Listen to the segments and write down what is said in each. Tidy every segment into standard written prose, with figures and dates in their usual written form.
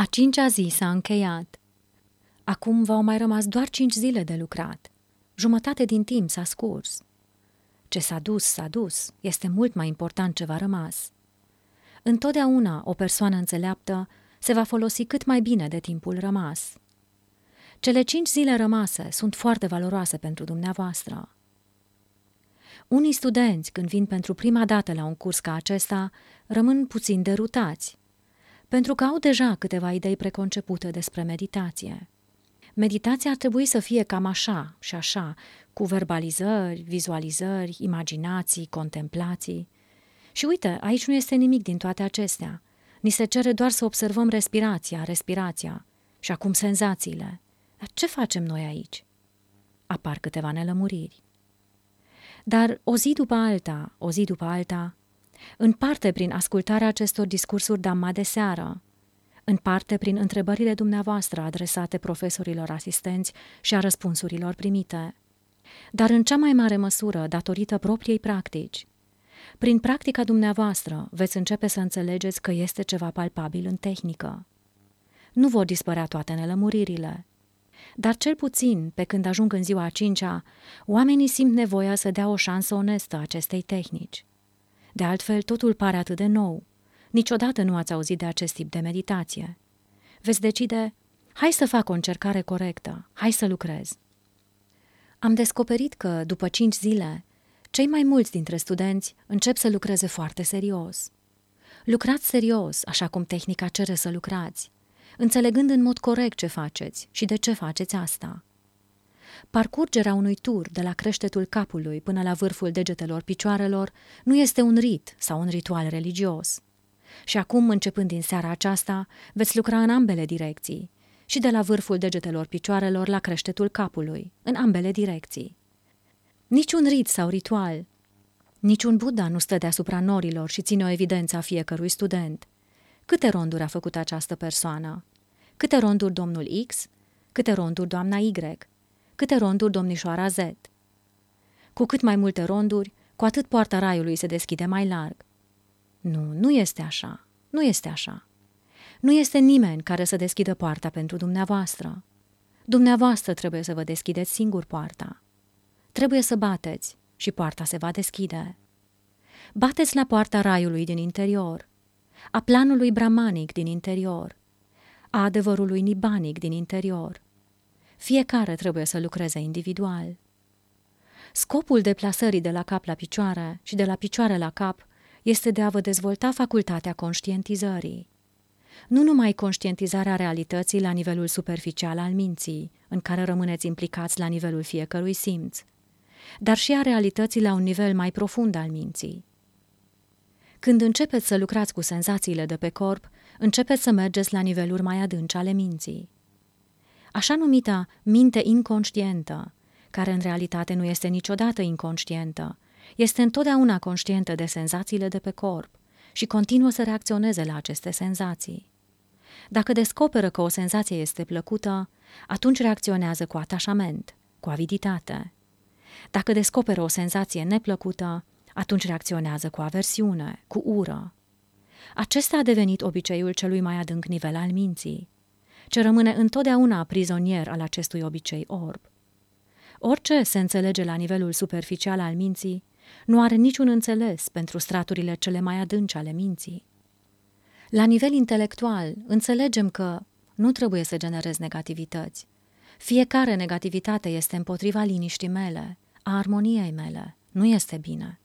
A 5-a zi s-a încheiat. Acum v-au mai rămas doar 5 zile de lucrat. Jumătate din timp s-a scurs. Ce s-a dus, s-a dus. Este mult mai important ce v-a rămas. Întotdeauna o persoană înțeleaptă se va folosi cât mai bine de timpul rămas. Cele 5 zile rămase sunt foarte valoroase pentru dumneavoastră. Unii studenți, când vin pentru prima dată la un curs ca acesta, rămân puțin derutați, pentru că au deja câteva idei preconcepute despre meditație. Meditația ar trebui să fie cam așa și așa, cu verbalizări, vizualizări, imaginații, contemplații. Și uite, aici nu este nimic din toate acestea. Ni se cere doar să observăm respirația și acum senzațiile. Dar ce facem noi aici? Apar câteva nelămuriri. Dar o zi după alta, în parte prin ascultarea acestor discursuri Dhamma de seară, în parte prin întrebările dumneavoastră adresate profesorilor asistenți și a răspunsurilor primite, dar în cea mai mare măsură datorită propriei practici. Prin practica dumneavoastră veți începe să înțelegeți că este ceva palpabil în tehnică. Nu vor dispărea toate nelămuririle, dar cel puțin, pe când ajung în ziua a 5-a, oamenii simt nevoia să dea o șansă onestă acestei tehnici. De altfel, totul pare atât de nou. Niciodată nu ați auzit de acest tip de meditație. Veți decide, hai să fac o încercare corectă, hai să lucrez. Am descoperit că, după 5 zile, cei mai mulți dintre studenți încep să lucreze foarte serios. Lucrați serios, așa cum tehnica cere să lucrați, înțelegând în mod corect ce faceți și de ce faceți asta. Parcurgerea unui tur de la creștetul capului până la vârful degetelor picioarelor nu este un rit sau un ritual religios. Și acum, începând din seara aceasta, veți lucra în ambele direcții, și de la vârful degetelor picioarelor la creștetul capului, în ambele direcții. Niciun rit sau ritual, niciun Buddha nu stă deasupra norilor și ține o evidență a fiecărui student. Câte ronduri a făcut această persoană? Câte ronduri domnul X? Câte ronduri doamna Y? Câte ronduri domnișoara Z? Cu cât mai multe ronduri, cu atât poarta raiului se deschide mai larg. Nu este așa. Nu este așa. Nu este nimeni care să deschidă poarta pentru dumneavoastră. Dumneavoastră trebuie să vă deschideți singur poarta. Trebuie să bateți și poarta se va deschide. Bateți la poarta raiului din interior, a planului brahmanic din interior, a adevărului nibanic din interior. Fiecare trebuie să lucreze individual. Scopul deplasării de la cap la picioare și de la picioare la cap este de a vă dezvolta facultatea conștientizării. Nu numai conștientizarea realității la nivelul superficial al minții, în care rămâneți implicați la nivelul fiecărui simț, dar și a realității la un nivel mai profund al minții. Când începeți să lucrați cu senzațiile de pe corp, începeți să mergeți la niveluri mai adânci ale minții. Așa numita minte inconștientă, care în realitate nu este niciodată inconștientă, este întotdeauna conștientă de senzațiile de pe corp și continuă să reacționeze la aceste senzații. Dacă descoperă că o senzație este plăcută, atunci reacționează cu atașament, cu aviditate. Dacă descoperă o senzație neplăcută, atunci reacționează cu aversiune, cu ură. Acesta a devenit obiceiul celui mai adânc nivel al minții, ce rămâne întotdeauna prizonier al acestui obicei orb. Orice se înțelege la nivelul superficial al minții nu are niciun înțeles pentru straturile cele mai adânci ale minții. La nivel intelectual, înțelegem că nu trebuie să generez negativități. Fiecare negativitate este împotriva liniștii mele, a armoniei mele. Nu este bine.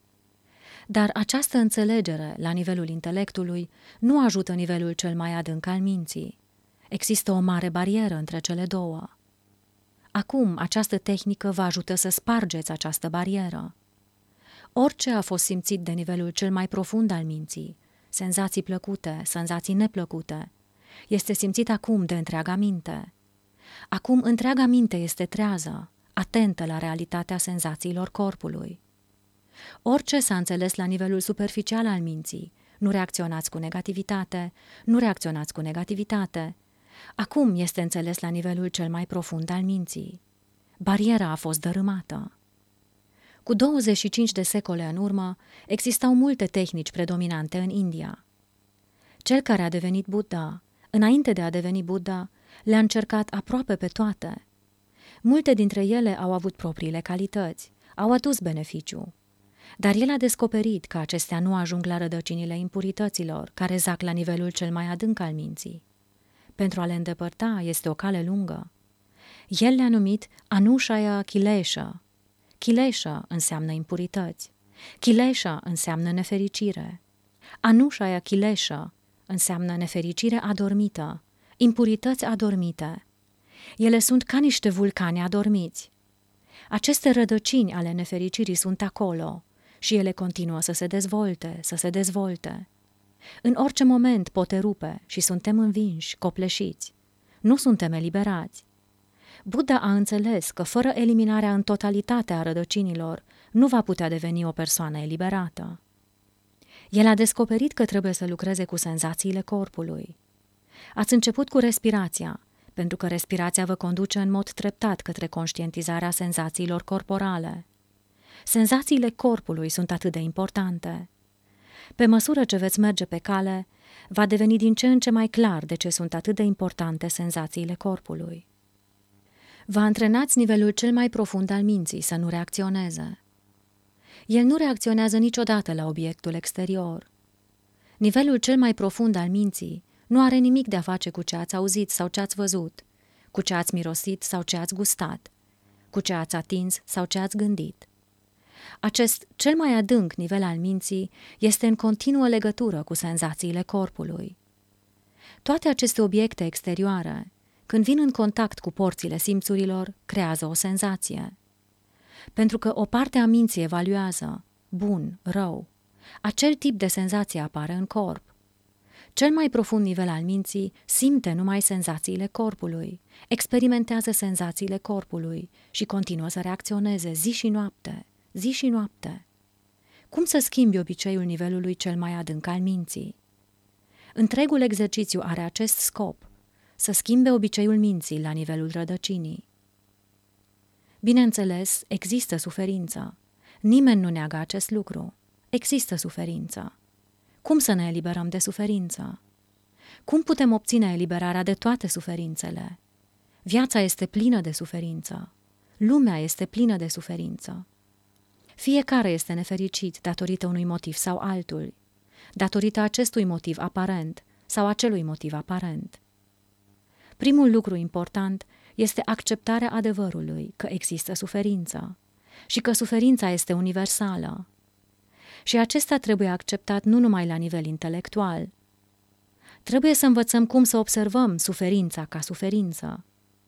Dar această înțelegere la nivelul intelectului nu ajută nivelul cel mai adânc al minții. Există o mare barieră între cele două. Acum, această tehnică vă ajută să spargeți această barieră. Orice a fost simțit de nivelul cel mai profund al minții, senzații plăcute, senzații neplăcute, este simțit acum de întreaga minte. Acum întreaga minte este trează, atentă la realitatea senzațiilor corpului. Orice s-a înțeles la nivelul superficial al minții, nu reacționați cu negativitate, nu reacționați cu negativitate. Acum este înțeles la nivelul cel mai profund al minții. Bariera a fost dărâmată. Cu 25 de secole în urmă, existau multe tehnici predominante în India. Cel care a devenit Buddha Înainte de a deveni Buddha, le-a încercat aproape pe toate. Multe dintre ele au avut propriile calități, au adus beneficiu. Dar el a descoperit că acestea nu ajung la rădăcinile impurităților, care zac la nivelul cel mai adânc al minții. Pentru a le îndepărta este o cale lungă. El le-a numit Anushaya Kilesha. Kilesha înseamnă impurități. Kilesha înseamnă nefericire. Anushaya Kilesha înseamnă nefericire adormită, impurități adormite. Ele sunt ca niște vulcani adormiți. Aceste rădăcini ale nefericirii sunt acolo și ele continuă să se dezvolte, să se dezvolte. În orice moment pot erupe și suntem învinși, copleșiți. Nu suntem eliberați. Buddha a înțeles că fără eliminarea în totalitate a rădăcinilor nu va putea deveni o persoană eliberată. El a descoperit că trebuie să lucreze cu senzațiile corpului. Ați început cu respirația, pentru că respirația vă conduce în mod treptat către conștientizarea senzațiilor corporale. Senzațiile corpului sunt atât de importante. Pe măsură ce veți merge pe cale, va deveni din ce în ce mai clar de ce sunt atât de importante senzațiile corpului. Vă antrenați nivelul cel mai profund al minții să nu reacționeze. El nu reacționează niciodată la obiectul exterior. Nivelul cel mai profund al minții nu are nimic de a face cu ce ați auzit sau ce ați văzut, cu ce ați mirosit sau ce ați gustat, cu ce ați atins sau ce ați gândit. Acest cel mai adânc nivel al minții este în continuă legătură cu senzațiile corpului. Toate aceste obiecte exterioare, când vin în contact cu porțile simțurilor, creează o senzație. Pentru că o parte a minții evaluează, bun, rău, acel tip de senzație apare în corp. Cel mai profund nivel al minții simte numai senzațiile corpului, experimentează senzațiile corpului și continuă să reacționeze zi și noapte, zi și noapte. Cum să schimbi obiceiul nivelului cel mai adânc al minții? Întregul exercițiu are acest scop, să schimbe obiceiul minții la nivelul rădăcinii. Bineînțeles, există suferință. Nimeni nu neagă acest lucru. Există suferință. Cum să ne eliberăm de suferință? Cum putem obține eliberarea de toate suferințele? Viața este plină de suferință. Lumea este plină de suferință. Fiecare este nefericit datorită unui motiv sau altul, datorită acestui motiv aparent sau acelui motiv aparent. Primul lucru important este acceptarea adevărului că există suferință și că suferința este universală. Și acesta trebuie acceptat nu numai la nivel intelectual. Trebuie să învățăm cum să observăm suferința ca suferință.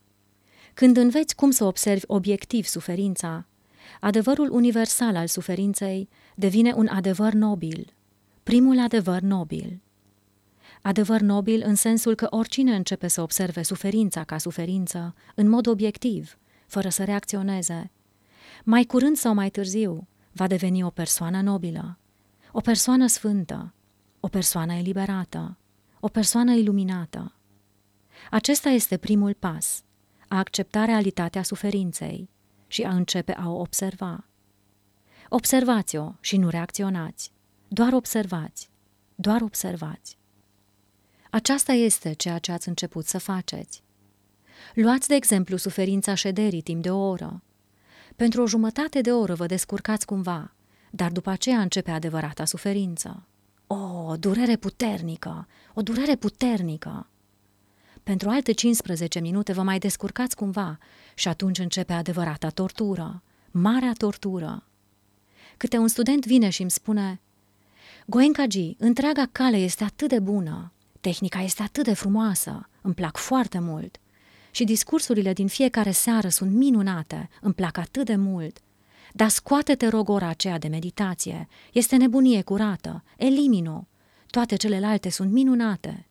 Când înveți cum să observi obiectiv suferința, adevărul universal al suferinței devine un adevăr nobil, primul adevăr nobil. Adevăr nobil în sensul că oricine începe să observe suferința ca suferință, în mod obiectiv, fără să reacționeze, mai curând sau mai târziu, va deveni o persoană nobilă, o persoană sfântă, o persoană eliberată, o persoană iluminată. Acesta este primul pas, a accepta realitatea suferinței și a începe a o observa. Observați-o și nu reacționați, doar observați, doar observați. Aceasta este ceea ce ați început să faceți. Luați, de exemplu, suferința șederii timp de o oră. Pentru o jumătate de oră vă descurcați cumva, dar după aceea începe adevărata suferință. O durere puternică, o durere puternică! Pentru alte 15 minute vă mai descurcați cumva și atunci începe adevărata tortură, marea tortură. Câte un student vine și îmi spune: Goenkaji, întreaga cale este atât de bună, tehnica este atât de frumoasă, îmi plac foarte mult și discursurile din fiecare seară sunt minunate, îmi plac atât de mult, dar scoate-te, rog, ora aceea de meditație, este nebunie curată, elimino, toate celelalte sunt minunate.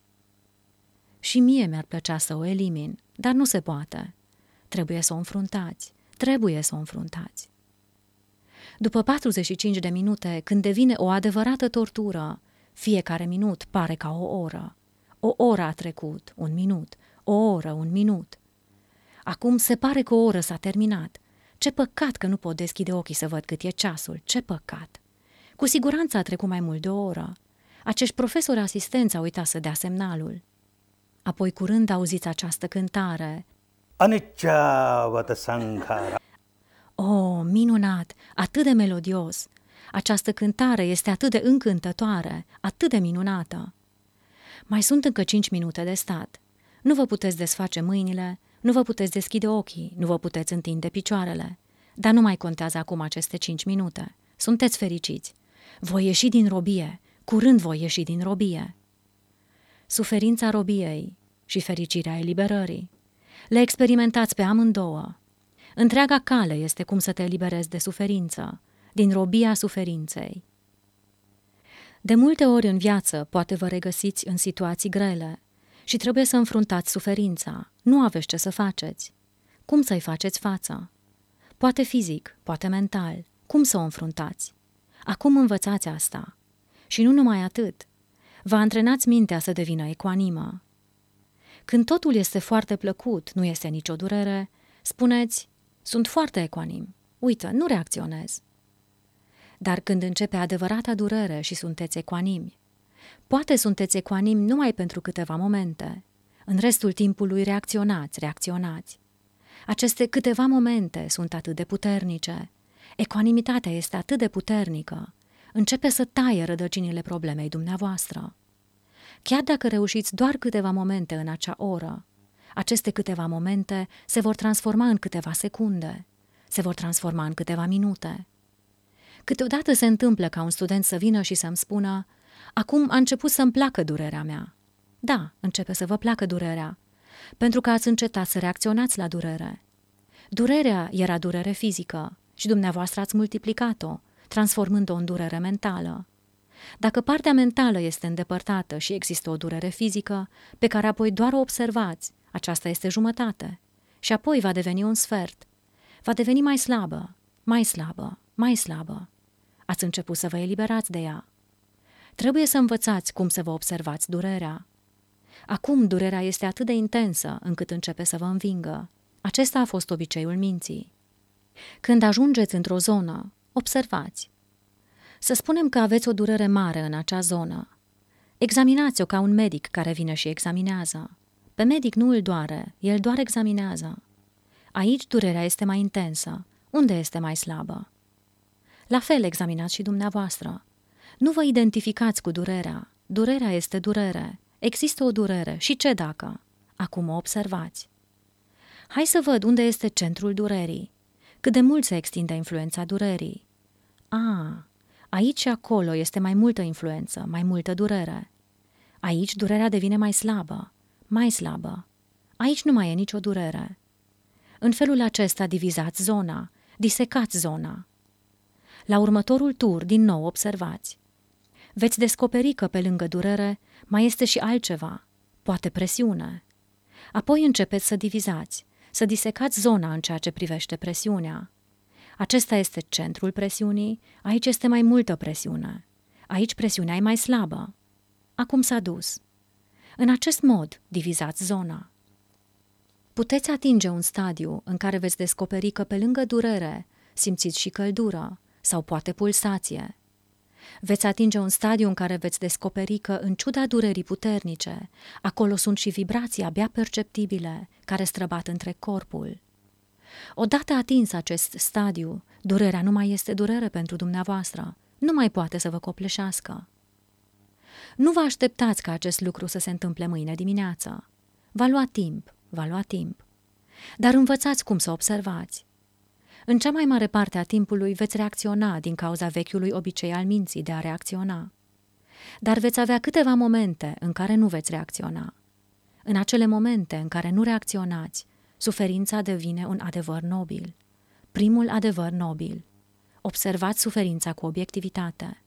Și mie mi-ar plăcea să o elimin, dar nu se poate. Trebuie să o înfruntați, trebuie să o înfruntați. După 45 de minute, când devine o adevărată tortură, fiecare minut pare ca o oră. O oră a trecut, un minut, o oră, un minut. Acum se pare că o oră s-a terminat. Ce păcat că nu pot deschide ochii să văd cât e ceasul, ce păcat! Cu siguranță a trecut mai mult de o oră. Acești profesori asistenți au uitat să dea semnalul. Apoi curând auziți această cântare. Anicca sankhara. Oh, minunat! Atât de melodios! Această cântare este atât de încântătoare, atât de minunată! Mai sunt încă 5 minute de stat. Nu vă puteți desface mâinile, nu vă puteți deschide ochii, nu vă puteți întinde picioarele. Dar nu mai contează acum aceste 5 minute. Sunteți fericiți. Voi ieși din robie. Curând voi ieși din robie. Suferința robiei și fericirea eliberării. Le experimentați pe amândouă. Întreaga cale este cum să te eliberezi de suferință, din robia suferinței. De multe ori în viață poate vă regăsiți în situații grele și trebuie să înfruntați suferința. Nu aveți ce să faceți. Cum să-i faceți față? Poate fizic, poate mental. Cum să o înfruntați? Acum învățați asta. Și nu numai atât. Vă antrenați mintea să devină ecuanimă. Când totul este foarte plăcut, nu este nicio durere, spuneți, sunt foarte ecuanim. Uită, nu reacționez. Dar când începe adevărata durere și sunteți ecuanimi, poate sunteți ecuanimi numai pentru câteva momente. În restul timpului reacționați. Aceste câteva momente sunt atât de puternice. Ecuanimitatea este atât de puternică. Începe să taie rădăcinile problemei dumneavoastră. Chiar dacă reușiți doar câteva momente în acea oră, aceste câteva momente se vor transforma în câteva secunde, se vor transforma în câteva minute. Câteodată se întâmplă ca un student să vină și să-mi spună, acum a început să-mi placă durerea mea. Da, începe să vă placă durerea, pentru că ați încetat să reacționați la durere. Durerea era durere fizică și dumneavoastră ați multiplicat-o, transformând-o în durere mentală. Dacă partea mentală este îndepărtată și există o durere fizică, pe care apoi doar o observați, aceasta este jumătate. Și apoi va deveni un sfert. Va deveni mai slabă, mai slabă, mai slabă. Ați început să vă eliberați de ea. Trebuie să învățați cum să vă observați durerea. Acum durerea este atât de intensă încât începe să vă învingă. Acesta a fost obiceiul minții. Când ajungeți într-o zonă, observați. Să spunem că aveți o durere mare în acea zonă. Examinați-o ca un medic care vine și examinează. Pe medic nu îl doare, el doar examinează. Aici durerea este mai intensă. Unde este mai slabă? La fel examinați și dumneavoastră. Nu vă identificați cu durerea. Durerea este durere. Există o durere și ce dacă? Acum o observați. Hai să văd unde este centrul durerii. Cât de mult se extinde influența durerii. Aici și acolo este mai multă influență, mai multă durere. Aici durerea devine mai slabă, mai slabă. Aici nu mai e nicio durere. În felul acesta divizați zona, disecați zona. La următorul tur, din nou observați. Veți descoperi că pe lângă durere mai este și altceva, poate presiune. Apoi începeți să divizați, să disecați zona în ceea ce privește presiunea. Acesta este centrul presiunii, aici este mai multă presiune. Aici presiunea e mai slabă. Acum s-a dus. În acest mod divizați zona. Puteți atinge un stadiu în care veți descoperi că pe lângă durere simțiți și căldură sau poate pulsație. Veți atinge un stadiu în care veți descoperi că, în ciuda durerii puternice, acolo sunt și vibrații abia perceptibile care străbat între corpul. Odată atins acest stadiu, durerea nu mai este durere pentru dumneavoastră, nu mai poate să vă copleșească. Nu vă așteptați ca acest lucru să se întâmple mâine dimineață. Va lua timp. Dar învățați cum să observați. În cea mai mare parte a timpului veți reacționa din cauza vechiului obicei al minții de a reacționa. Dar veți avea câteva momente în care nu veți reacționa. În acele momente în care nu reacționați, suferința devine un adevăr nobil. Primul adevăr nobil. Observați suferința cu obiectivitate.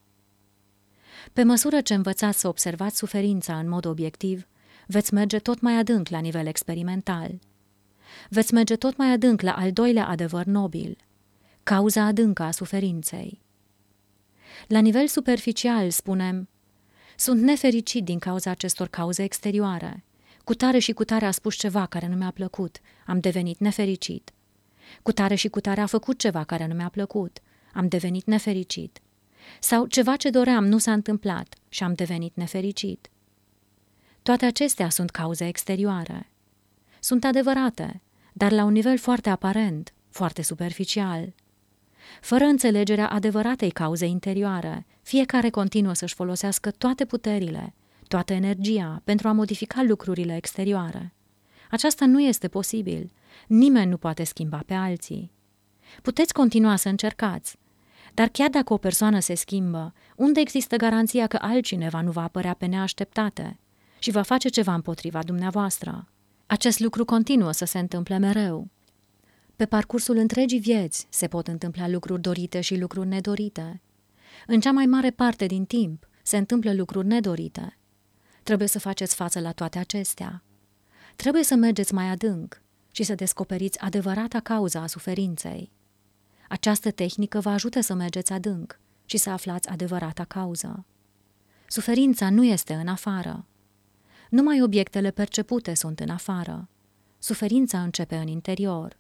Pe măsură ce învățați să observați suferința în mod obiectiv, veți merge tot mai adânc la nivel experimental. Veți merge tot mai adânc la al doilea adevăr nobil, cauza adâncă a suferinței. La nivel superficial spunem, sunt nefericit din cauza acestor cauze exterioare. Cutare și cutare a spus ceva care nu mi-a plăcut, am devenit nefericit. Cutare și cutare a făcut ceva care nu mi-a plăcut, am devenit nefericit. Sau ceva ce doream nu s-a întâmplat și am devenit nefericit. Toate acestea sunt cauze exterioare. Sunt adevărate, dar la un nivel foarte aparent, foarte superficial. Fără înțelegerea adevăratei cauze interioare, fiecare continuă să-și folosească toate puterile, toată energia pentru a modifica lucrurile exterioare. Aceasta nu este posibil. Nimeni nu poate schimba pe alții. Puteți continua să încercați, dar chiar dacă o persoană se schimbă, unde există garanția că altcineva nu va apărea pe neașteptate și va face ceva împotriva dumneavoastră? Acest lucru continuă să se întâmple mereu. Pe parcursul întregii vieți se pot întâmpla lucruri dorite și lucruri nedorite. În cea mai mare parte din timp se întâmplă lucruri nedorite. Trebuie să faceți față la toate acestea. Trebuie să mergeți mai adânc și să descoperiți adevărata cauza a suferinței. Această tehnică vă ajută să mergeți adânc și să aflați adevărata cauză. Suferința nu este în afară. Numai obiectele percepute sunt în afară. Suferința începe în interior.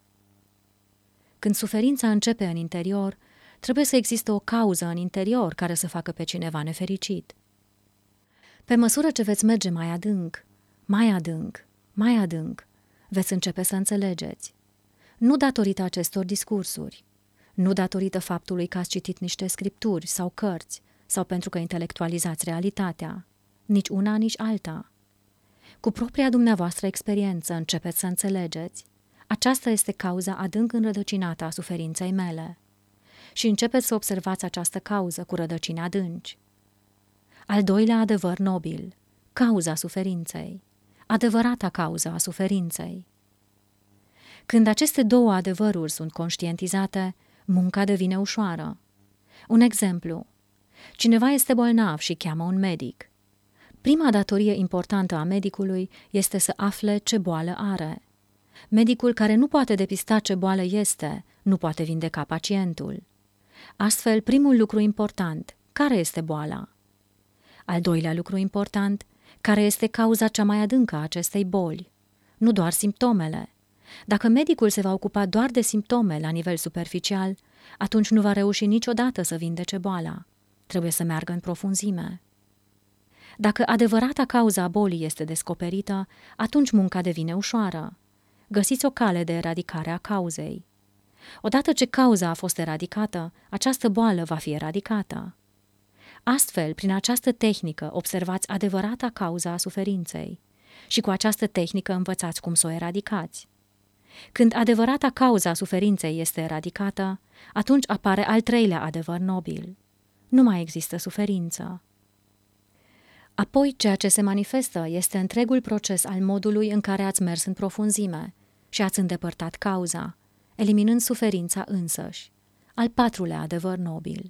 Când suferința începe în interior, trebuie să existe o cauză în interior care să facă pe cineva nefericit. Pe măsură ce veți merge mai adânc, mai adânc, mai adânc, veți începe să înțelegeți. Nu datorită acestor discursuri, nu datorită faptului că ați citit niște scripturi sau cărți, sau pentru că intelectualizați realitatea, nici una, nici alta. Cu propria dumneavoastră experiență începeți să înțelegeți. Aceasta este cauza adânc înrădăcinată a suferinței mele. Și începeți să observați această cauză cu rădăcini adânci. Al doilea adevăr nobil, cauza suferinței, adevărata cauza a suferinței. Când aceste două adevăruri sunt conștientizate, munca devine ușoară. Un exemplu. Cineva este bolnav și cheamă un medic. Prima datorie importantă a medicului este să afle ce boală are. Medicul care nu poate depista ce boală este, nu poate vindeca pacientul. Astfel, primul lucru important, care este boala? Al doilea lucru important, care este cauza cea mai adâncă a acestei boli? Nu doar simptomele. Dacă medicul se va ocupa doar de simptome la nivel superficial, atunci nu va reuși niciodată să vindece boala. Trebuie să meargă în profunzime. Dacă adevărata cauza a bolii este descoperită, atunci munca devine ușoară. Găsiți o cale de eradicare a cauzei. Odată ce cauza a fost eradicată, această boală va fi eradicată. Astfel, prin această tehnică, observați adevărata cauza a suferinței și cu această tehnică învățați cum să o eradicați. Când adevărata cauza a suferinței este eradicată, atunci apare al treilea adevăr nobil. Nu mai există suferință. Apoi, ceea ce se manifestă este întregul proces al modului în care ați mers în profunzime și ați îndepărtat cauza, eliminând suferința însăși. Al patrulea adevăr nobil.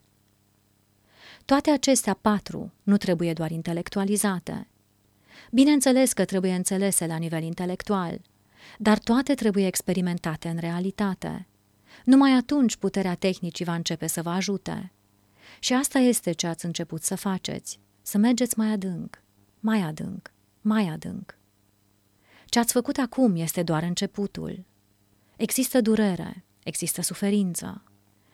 Toate acestea patru nu trebuie doar intelectualizate. Bineînțeles că trebuie înțelese la nivel intelectual, dar toate trebuie experimentate în realitate. Numai atunci puterea tehnicii va începe să vă ajute. Și asta este ce ați început să faceți, să mergeți mai adânc, mai adânc, mai adânc. Ce ați făcut acum este doar începutul. Există durere, există suferință.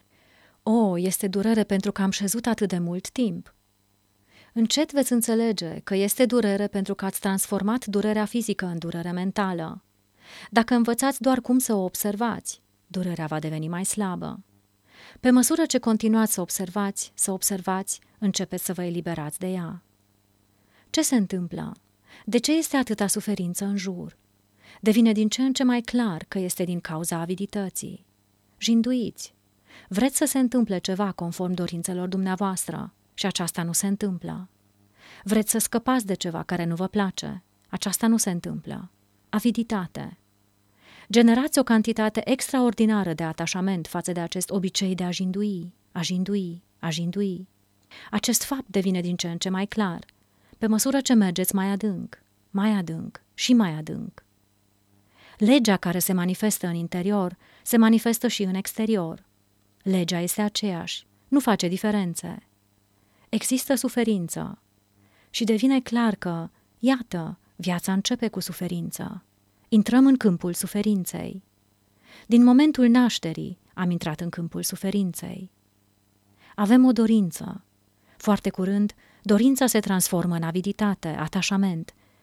Este durere pentru că am șezut atât de mult timp. Încet veți înțelege că este durere pentru că ați transformat durerea fizică în durere mentală. Dacă învățați doar cum să o observați, durerea va deveni mai slabă. Pe măsură ce continuați să observați, începeți să vă eliberați de ea. Ce se întâmplă? De ce este atâta suferință în jur? Devine din ce în ce mai clar că este din cauza avidității. Jinduiți. Vreți să se întâmple ceva conform dorințelor dumneavoastră și aceasta nu se întâmplă. Vreți să scăpați de ceva care nu vă place. Aceasta nu se întâmplă. Aviditate. Generați o cantitate extraordinară de atașament față de acest obicei de a jindui, a jindui, a jindui. Acest fapt devine din ce în ce mai clar, pe măsură ce mergeți mai adânc, mai adânc și mai adânc. Legea care se manifestă în interior se manifestă și în exterior. Legea este aceeași, nu face diferențe. Există suferință și devine clar că, iată, viața începe cu suferință. Intrăm în câmpul suferinței. Din momentul nașterii am intrat în câmpul suferinței. Avem o dorință. Foarte curând, dorința se transformă în aviditate, atașament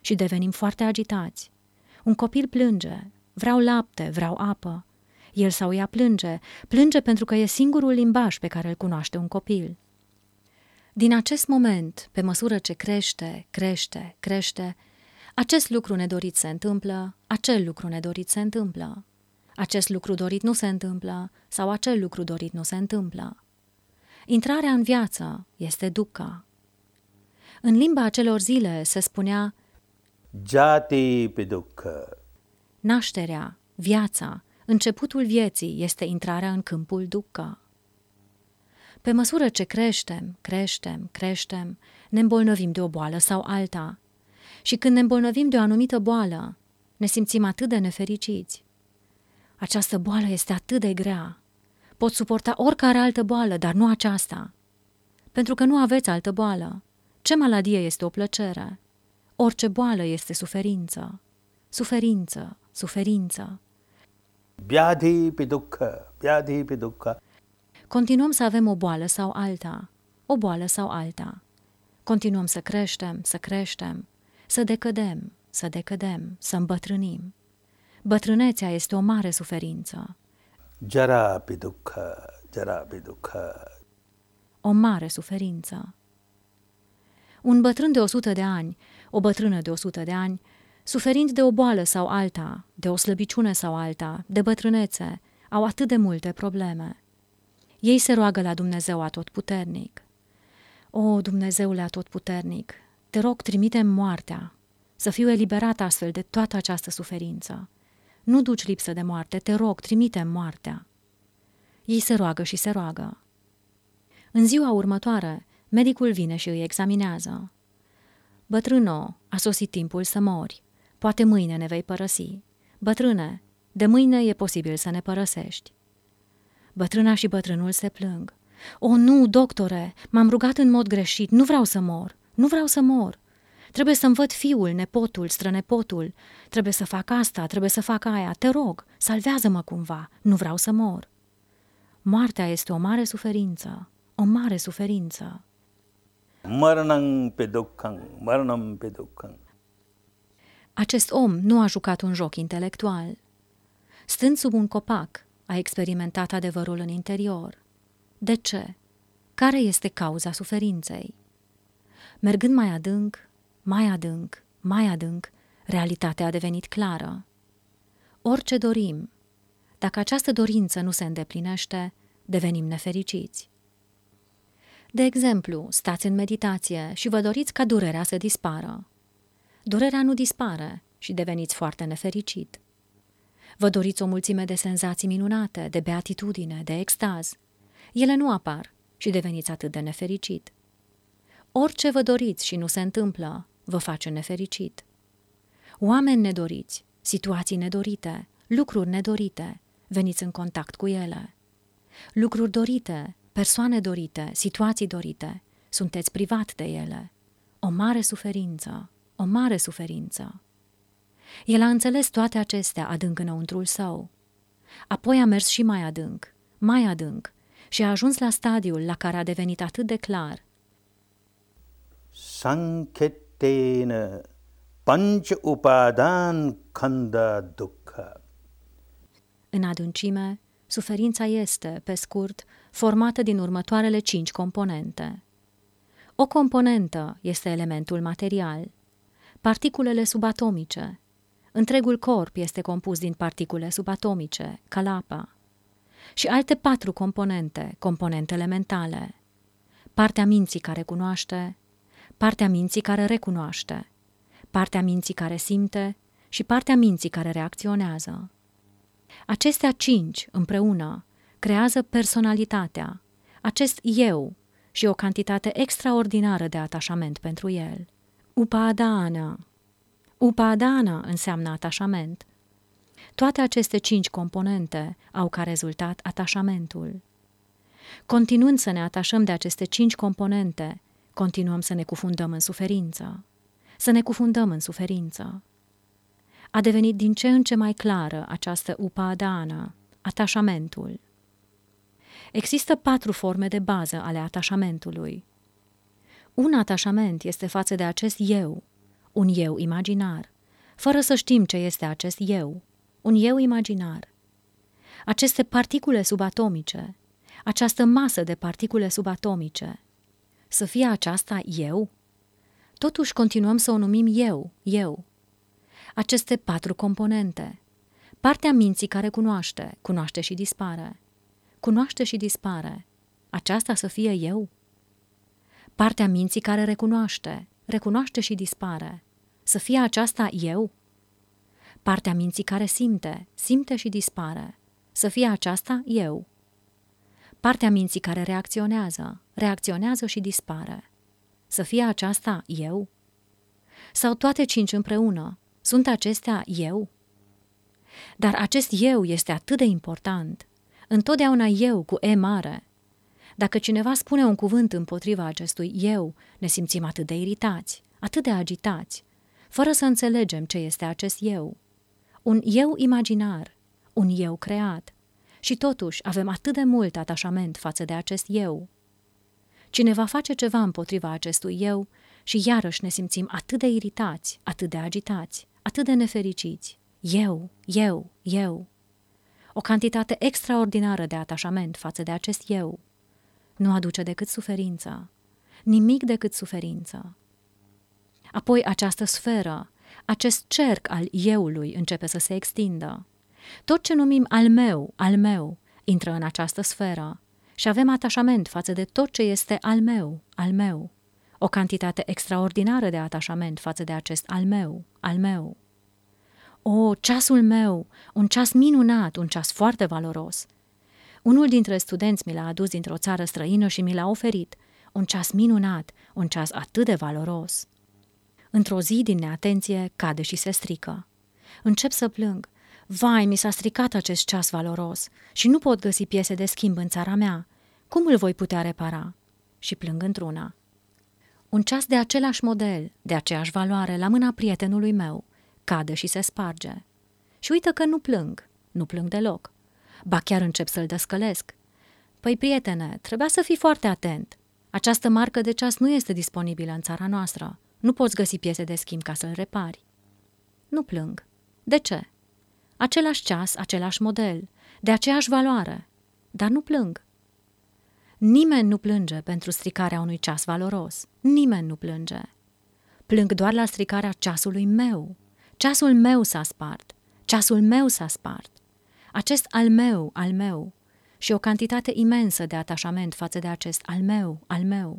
și devenim foarte agitați. Un copil plânge, vreau lapte, vreau apă. El sau ea plânge pentru că e singurul limbaj pe care îl cunoaște un copil. Din acest moment, pe măsură ce crește, acest lucru nedorit se întâmplă, acel lucru nedorit se întâmplă, acest lucru dorit nu se întâmplă sau acel lucru dorit nu se întâmplă. Intrarea în viață este dukkha. În limba acelor zile se spunea Jati pi dukkha. nașterea, viața, începutul vieții este intrarea în câmpul dukkha. Pe măsură ce creștem, ne îmbolnăvim de o boală sau alta. Și când ne îmbolnăvim de o anumită boală, ne simțim atât de nefericiți. Această boală este atât de grea. Pot suporta oricare altă boală, dar nu aceasta. Pentru că nu aveți altă boală. Ce maladie este o plăcere? Orice boală este suferință. Suferință. Vyadhi pi dukkha. Continuăm să avem o boală sau alta. Continuăm să creștem, să decădem, să îmbătrânim. Bătrânețea este o mare suferință. Jara pi dukkha. O mare suferință. Un bătrân de 100 de ani, o bătrână de 100 de ani, suferind de o boală sau alta, de o slăbiciune sau alta, de bătrânețe, au atât de multe probleme. Ei se roagă la Dumnezeu Atotputernic. O, Dumnezeule Atotputernic, te rog, trimite-mi moartea, să fiu eliberat astfel de toată această suferință. Nu duci lipsă de moarte, te rog, trimite-mi moartea. Ei se roagă și se roagă. În ziua următoare, medicul vine și îi examinează. Bătrâno, a sosit timpul să mori. Poate mâine ne vei părăsi. Bătrâne, de mâine e posibil să ne părăsești. Bătrâna și bătrânul se plâng. O, nu, doctore, m-am rugat în mod greșit, nu vreau să mor. Trebuie să-mi văd fiul, nepotul, strănepotul. Trebuie să fac asta, trebuie să fac aia. Te rog, salvează-mă cumva, nu vreau să mor. Moartea este o mare suferință. Maranam pi dukkha. Acest om nu a jucat un joc intelectual. Stând sub un copac, a experimentat adevărul în interior. De ce? Care este cauza suferinței? Mergând mai adânc, realitatea a devenit clară. Orice dorim, dacă această dorință nu se îndeplinește, devenim nefericiți. De exemplu, stați în meditație și vă doriți ca durerea să dispară. Durerea nu dispare și deveniți foarte nefericit. Vă doriți o mulțime de senzații minunate, de beatitudine, de extaz. Ele nu apar și deveniți atât de nefericit. Orice vă doriți și nu se întâmplă, vă face nefericit. Oameni nedoriți, situații nedorite, lucruri nedorite, veniți în contact cu ele. Lucruri dorite, persoane dorite, situații dorite, sunteți privat de ele. O mare suferință. El a înțeles toate acestea adânc înăuntrul său. Apoi a mers și mai adânc și a ajuns la stadiul la care a devenit atât de clar. Sanketena panch upadan khanda dukkha. În adâncime, suferința este, pe scurt, formată din următoarele 5 componente. O componentă este elementul material, particulele subatomice. Întregul corp este compus din particule subatomice, kalapa. Și alte 4 componentele mentale. Partea minții care cunoaște, partea minții care recunoaște, partea minții care simte și partea minții care reacționează. Acestea 5 împreună creează personalitatea, acest eu și o cantitate extraordinară de atașament pentru el. Upadana înseamnă atașament. Toate aceste 5 componente au ca rezultat atașamentul. Continuând să ne atașăm de aceste 5 componente, continuăm să ne cufundăm în suferință. A devenit din ce în ce mai clară această upadana, atașamentul. Există 4 forme de bază ale atașamentului. Un atașament este față de acest eu, un eu imaginar, fără să știm ce este acest eu, un eu imaginar. Aceste particule subatomice, această masă de particule subatomice, să fie aceasta eu? Totuși continuăm să o numim eu. Aceste 4 componente, partea minții care cunoaște și dispare, cunoaște și dispare, aceasta să fie eu? Partea minții care recunoaște și dispare, să fie aceasta eu? Partea minții care simte și dispare, să fie aceasta eu? Partea minții care reacționează și dispare, să fie aceasta eu? Sau toate 5 împreună, sunt acestea eu? Dar acest eu este atât de important, întotdeauna eu cu E mare. Dacă cineva spune un cuvânt împotriva acestui eu, ne simțim atât de iritați, atât de agitați, fără să înțelegem ce este acest eu. Un eu imaginar, un eu creat, și totuși avem atât de mult atașament față de acest eu. Cineva face ceva împotriva acestui eu și iarăși ne simțim atât de iritați, atât de agitați, atât de nefericiți. Eu. O cantitate extraordinară de atașament față de acest eu nu aduce decât suferință, nimic decât suferință. Apoi această sferă, acest cerc al euului începe să se extindă. Tot ce numim al meu, intră în această sferă și avem atașament față de tot ce este al meu. O cantitate extraordinară de atașament față de acest al meu. O, ceasul meu, un ceas minunat, un ceas foarte valoros. Unul dintre studenți mi l-a adus dintr-o țară străină și mi l-a oferit. Un ceas minunat, un ceas atât de valoros. Într-o zi, din neatenție, cade și se strică. Încep să plâng. Vai, mi s-a stricat acest ceas valoros și nu pot găsi piese de schimb în țara mea. Cum îl voi putea repara? Și plâng într-una. Un ceas de același model, de aceeași valoare, la mâna prietenului meu, cade și se sparge. Și uită că nu plâng deloc. Ba chiar încep să-l descălesc. Păi, prietene, trebuia să fii foarte atent. Această marcă de ceas nu este disponibilă în țara noastră. Nu poți găsi piese de schimb ca să-l repari. Nu plâng. De ce? Același ceas, același model, de aceeași valoare. Dar nu plâng. Nimeni nu plânge pentru stricarea unui ceas valoros. Nimeni nu plânge. Plâng doar la stricarea ceasului meu. Ceasul meu s-a spart. Ceasul meu s-a spart. Acest al meu și o cantitate imensă de atașament față de acest al meu.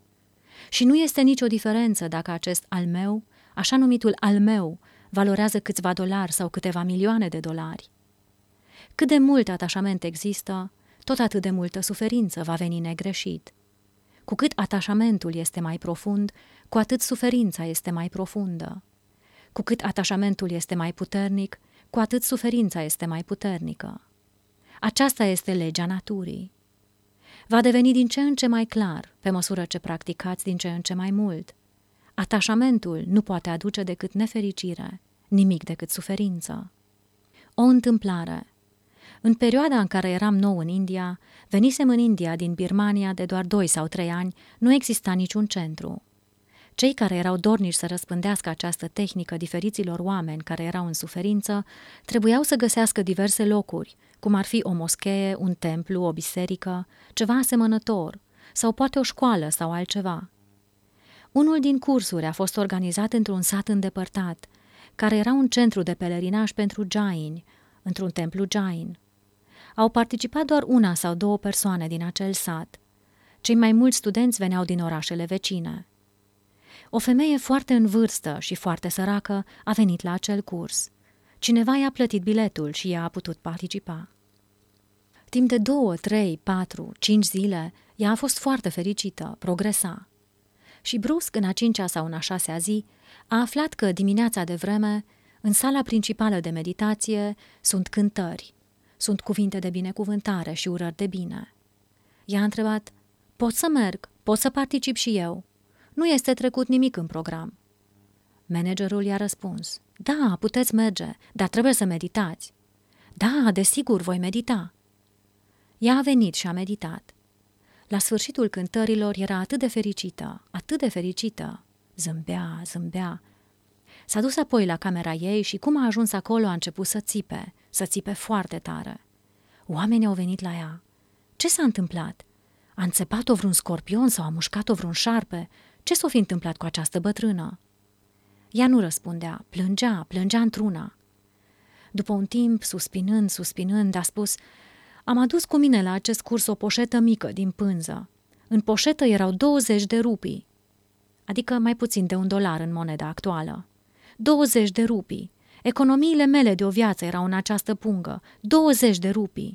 Și nu este nicio diferență dacă acest al meu, așa numitul al meu, valorează câțiva dolari sau câteva milioane de dolari. Cât de mult atașament există, tot atât de multă suferință va veni negreșit. Cu cât atașamentul este mai profund, cu atât suferința este mai profundă. Cu cât atașamentul este mai puternic, cu atât suferința este mai puternică. Aceasta este legea naturii. Va deveni din ce în ce mai clar, pe măsură ce practicați din ce în ce mai mult. Atașamentul nu poate aduce decât nefericire, nimic decât suferință. O întâmplare. În perioada în care eram nou în India, venisem în India din Birmania de doar 2 sau 3 ani, nu exista niciun centru. Cei care erau dornici să răspândească această tehnică diferiților oameni care erau în suferință, trebuiau să găsească diverse locuri, cum ar fi o moschee, un templu, o biserică, ceva asemănător, sau poate o școală sau altceva. Unul din cursuri a fost organizat într-un sat îndepărtat, care era un centru de pelerinaj pentru jaini, într-un templu jain. Au participat doar 1 sau 2 persoane din acel sat. Cei mai mulți studenți veneau din orașele vecine. O femeie foarte în vârstă și foarte săracă a venit la acel curs. Cineva i-a plătit biletul și ea a putut participa. Timp de 2, 3, 4, 5 zile, ea a fost foarte fericită, progresa. Și brusc, în a 5-a sau în a 6-a zi, a aflat că dimineața de vreme, în sala principală de meditație, sunt cântări, sunt cuvinte de binecuvântare și urări de bine. Ea a întrebat, pot să merg, pot să particip și eu? Nu este trecut nimic în program. Managerul i-a răspuns, da, puteți merge, dar trebuie să meditați. Da, desigur, voi medita. Ea a venit și a meditat. La sfârșitul cântărilor era atât de fericită, zâmbea. S-a dus apoi la camera ei și cum a ajuns acolo a început să țipe foarte tare. Oamenii au venit la ea. Ce s-a întâmplat? A înțepat-o vreun scorpion sau a mușcat-o vreun șarpe? Ce s-o fi întâmplat cu această bătrână? Ea nu răspundea, plângea într-una. După un timp, suspinând, a spus: am adus cu mine la acest curs o poșetă mică din pânză. În poșetă erau 20 de rupii, adică mai puțin de $1 în moneda actuală. 20 de rupii. Economiile mele de o viață erau în această pungă. 20 de rupii.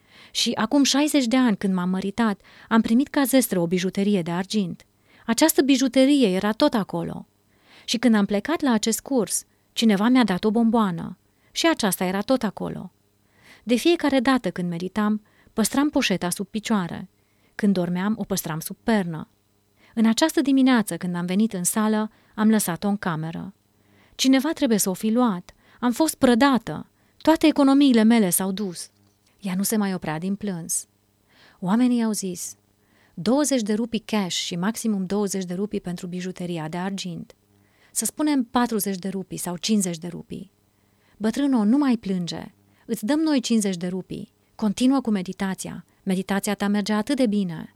Și acum 60 de ani, când m-am măritat, am primit ca zestră o bijuterie de argint. Această bijuterie era tot acolo. Și când am plecat la acest curs, cineva mi-a dat o bomboană. Și aceasta era tot acolo. De fiecare dată când meditam, păstram poșeta sub picioare. Când dormeam, o păstram sub pernă. În această dimineață, când am venit în sală, am lăsat-o în cameră. Cineva trebuie să o fi luat. Am fost prădată. Toate economiile mele s-au dus. Ea nu se mai oprea din plâns. Oamenii au zis: 20 de rupii cash și maximum 20 de rupii pentru bijuteria de argint. Să spunem 40 de rupii sau 50 de rupii. Bătrână, nu mai plânge. Îți dăm noi 50 de rupii. Continuă cu meditația. Meditația ta merge atât de bine.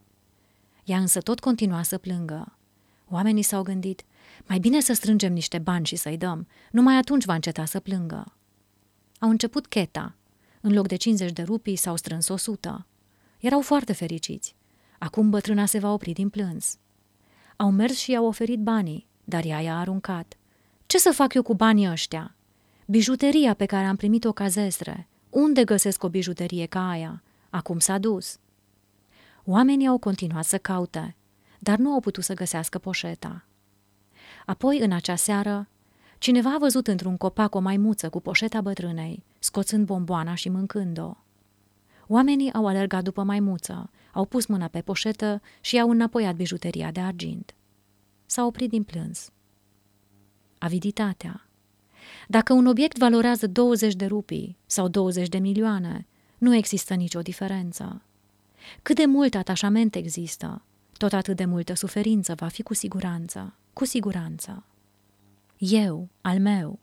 Ea însă tot continua să plângă. Oamenii s-au gândit: mai bine să strângem niște bani și să-i dăm. Numai atunci va înceta să plângă. Au început cheta. În loc de 50 de rupii s-au strâns 100. Erau foarte fericiți. Acum bătrâna se va opri din plâns. Au mers și i-au oferit banii, dar ea i-a aruncat. Ce să fac eu cu banii ăștia? Bijuteria pe care am primit-o ca zestre. Unde găsesc o bijuterie ca aia? Acum s-a dus. Oamenii au continuat să caute, dar nu au putut să găsească poșeta. Apoi, în acea seară, cineva a văzut într-un copac o maimuță cu poșeta bătrânei, scoțând bomboana și mâncând-o. Oamenii au alergat după maimuță, au pus mâna pe poșetă și i-au înapoiat bijuteria de argint. S-a oprit din plâns. Aviditatea. Dacă un obiect valorează 20 de rupii sau 20 de milioane, nu există nicio diferență. Cât de mult atașament există, tot atât de multă suferință va fi cu siguranță, cu siguranță. Eu, al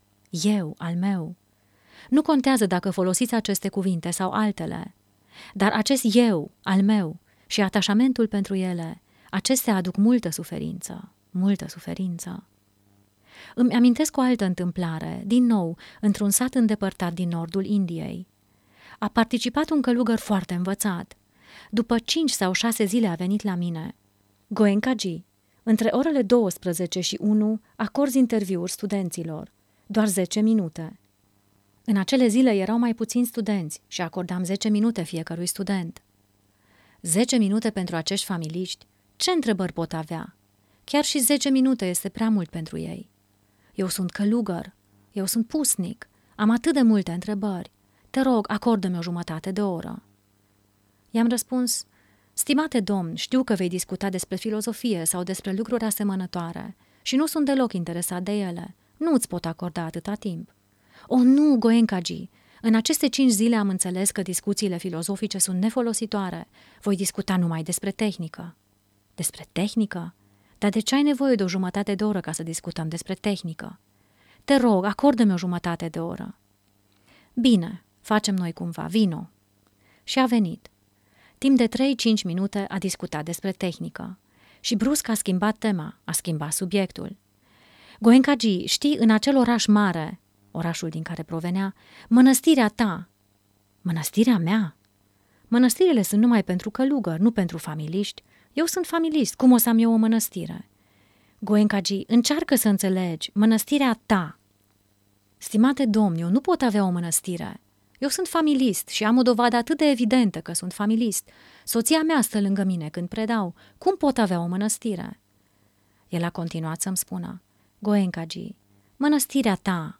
meu. Nu contează dacă folosiți aceste cuvinte sau altele, dar acest eu, al meu și atașamentul pentru ele, acestea aduc multă suferință. Îmi amintesc o altă întâmplare, din nou, într-un sat îndepărtat din nordul Indiei. A participat un călugăr foarte învățat. După 5 sau 6 zile a venit la mine. Goenkaji, între orele 12 și 1 acorzi interviuri studenților. Doar 10 minute. În acele zile erau mai puțini studenți și acordam 10 minute fiecărui student. 10 minute pentru acești familiști? Ce întrebări pot avea? Chiar și 10 minute este prea mult pentru ei. Eu sunt călugăr, eu sunt pusnic, am atât de multe întrebări. Te rog, acordă-mi o jumătate de oră. I-am răspuns: stimate domn, știu că vei discuta despre filozofie sau despre lucruri asemănătoare și nu sunt deloc interesat de ele. Nu îți pot acorda atâta timp. O, nu, Goenkaji, în aceste 5 zile am înțeles că discuțiile filozofice sunt nefolositoare. Voi discuta numai despre tehnică. Despre tehnică? Dar de ce ai nevoie de o jumătate de oră ca să discutăm despre tehnică? Te rog, acordă-mi o jumătate de oră. Bine, facem noi cumva, vino. Și a venit. Timp de 3-5 minute a discutat despre tehnică. Și brusc a schimbat tema, a schimbat subiectul. Goenkaji, știi, în acel oraș mare, orașul din care provenea, mănăstirea ta. Mănăstirea mea? Mănăstirile sunt numai pentru călugări, nu pentru familiști. Eu sunt familist, cum o să am eu o mănăstire? Goenkaji, încearcă să înțelegi, mănăstirea ta. Stimate domn, eu nu pot avea o mănăstire. Eu sunt familist și am o dovadă atât de evidentă că sunt familist. Soția mea stă lângă mine când predau. Cum pot avea o mănăstire? El a continuat să-mi spună: Goenkaji, mănăstirea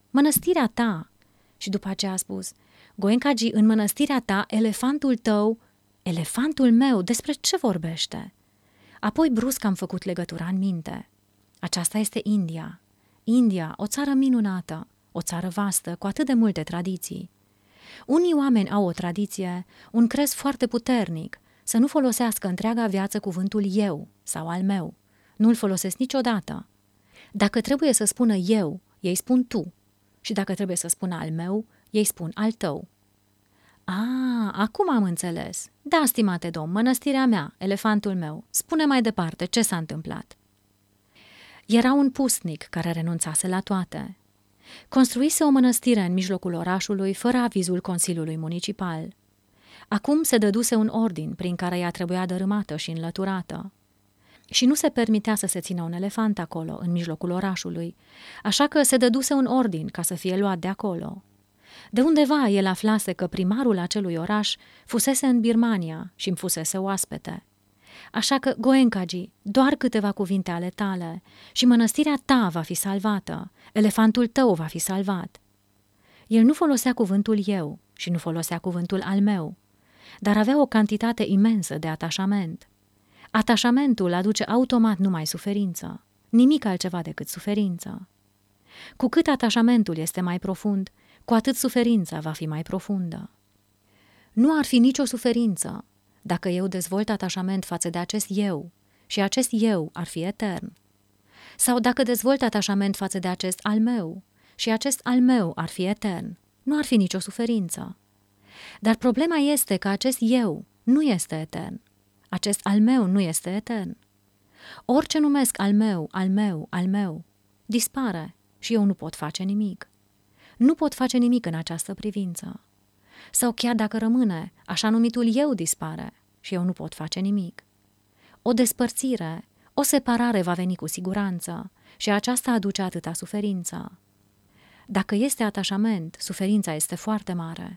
ta. Și după aceea a spus: Goenkaji, în mănăstirea ta, elefantul tău... Elefantul meu, despre ce vorbește? Apoi brusc am făcut legătura în minte. Aceasta este India. India, o țară minunată, o țară vastă, cu atât de multe tradiții. Unii oameni au o tradiție, un crez foarte puternic, să nu folosească întreaga viață cuvântul eu sau al meu. Nu-l folosesc niciodată. Dacă trebuie să spună eu, ei spun tu. Și dacă trebuie să spun al meu, ei spun al tău. Acum am înțeles. Da, stimate domn, mănăstirea mea, elefantul meu. Spune mai departe ce s-a întâmplat. Era un pusnic care renunțase la toate. Construise o mănăstire în mijlocul orașului fără avizul Consiliului Municipal. Acum se dăduse un ordin prin care ea trebuia dărâmată și înlăturată. Și nu se permitea să se țină un elefant acolo, în mijlocul orașului, așa că se dăduse un ordin ca să fie luat de acolo. De undeva el aflase că primarul acelui oraș fusese în Birmania și îmi fusese oaspete. Așa că, Goenkaji, doar câteva cuvinte ale tale și mănăstirea ta va fi salvată, elefantul tău va fi salvat. El nu folosea cuvântul eu și nu folosea cuvântul al meu, dar avea o cantitate imensă de atașament. Atașamentul aduce automat numai suferință, nimic altceva decât suferință. Cu cât atașamentul este mai profund, cu atât suferința va fi mai profundă. Nu ar fi nicio suferință dacă eu dezvolt atașament față de acest eu și acest eu ar fi etern. Sau dacă dezvolt atașament față de acest al meu și acest al meu ar fi etern, nu ar fi nicio suferință. Dar problema este că acest eu nu este etern. Acest al meu nu este etern. Orice numesc al meu, al meu, al meu, dispare și eu nu pot face nimic. Nu pot face nimic în această privință. Sau chiar dacă rămâne, așa numitul eu dispare și eu nu pot face nimic. O despărțire, o separare va veni cu siguranță și aceasta aduce atâta suferință. Dacă este atașament, suferința este foarte mare.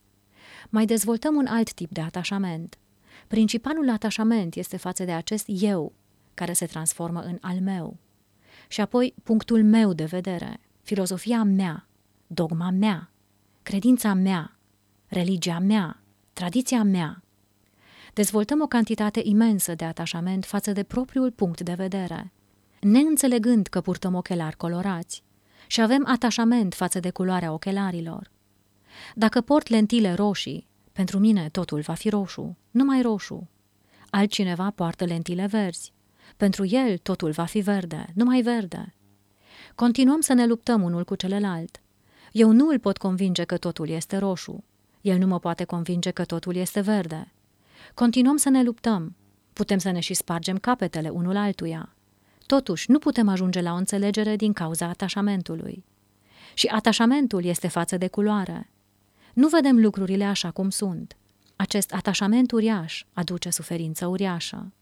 Mai dezvoltăm un alt tip de atașament. Principalul atașament este față de acest eu, care se transformă în al meu. Și apoi punctul meu de vedere, filozofia mea, dogma mea, credința mea, religia mea, tradiția mea. Dezvoltăm o cantitate imensă de atașament față de propriul punct de vedere, neînțelegând că purtăm ochelari colorați și avem atașament față de culoarea ochelarilor. Dacă port lentile roșii, pentru mine totul va fi roșu, numai roșu. Altcineva poartă lentile verzi. Pentru el totul va fi verde, numai verde. Continuăm să ne luptăm unul cu celălalt. Eu nu îl pot convinge că totul este roșu. El nu mă poate convinge că totul este verde. Continuăm să ne luptăm. Putem să ne și spargem capetele unul altuia. Totuși, nu putem ajunge la o înțelegere din cauza atașamentului. Și atașamentul este față de culoare. Nu vedem lucrurile așa cum sunt. Acest atașament uriaș aduce suferință uriașă.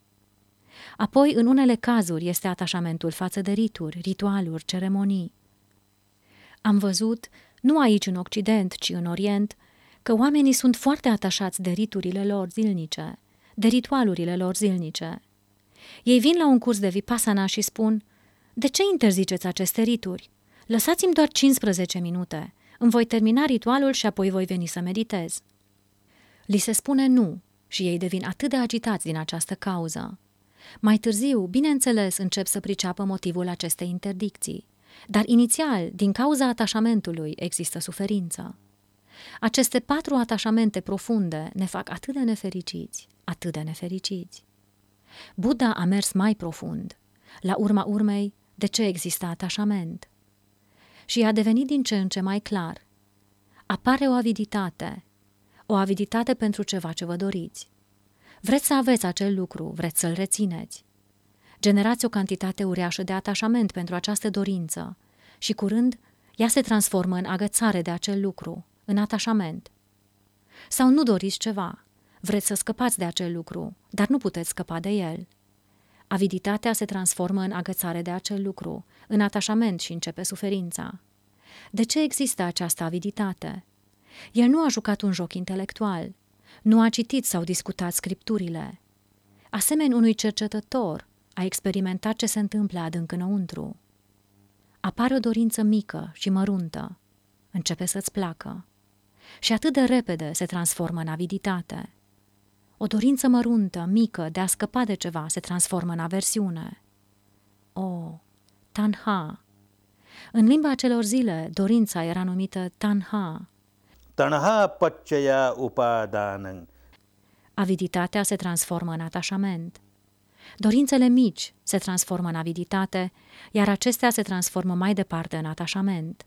Apoi, în unele cazuri, este atașamentul față de rituri, ritualuri, ceremonii. Am văzut, nu aici în Occident, ci în Orient, că oamenii sunt foarte atașați de riturile lor zilnice, de ritualurile lor zilnice. Ei vin la un curs de Vipassana și spun: de ce interziceți aceste rituri? Lăsați-mi doar 15 minute. Îmi voi termina ritualul și apoi voi veni să meditez. Li se spune nu și ei devin atât de agitați din această cauză. Mai târziu, bineînțeles, încep să priceapă motivul acestei interdicții, dar inițial, din cauza atașamentului, există suferință. Aceste 4 atașamente profunde ne fac atât de nefericiți, atât de nefericiți. Buddha a mers mai profund. La urma urmei, de ce există atașament? Și a devenit din ce în ce mai clar. Apare o aviditate pentru ceva ce vă doriți. Vreți să aveți acel lucru, vreți să-l rețineți. Generați o cantitate uriașă de atașament pentru această dorință și curând ea se transformă în agățare de acel lucru, în atașament. Sau nu doriți ceva, vreți să scăpați de acel lucru, dar nu puteți scăpa de el. Aviditatea se transformă în agățare de acel lucru, în atașament și începe suferința. De ce există această aviditate? El nu a jucat un joc intelectual, nu a citit sau discutat scripturile. Asemeni unui cercetător, a experimentat ce se întâmplă adânc înăuntru. Apare o dorință mică și măruntă, începe să-ți placă și atât de repede se transformă în aviditate. O dorință măruntă, mică, de a scăpa de ceva se transformă în aversiune. Tanha. În limba acelor zile, dorința era numită tanha. Tanha paccaya upadanam. Aviditatea se transformă în atașament. Dorințele mici se transformă în aviditate, iar acestea se transformă mai departe în atașament.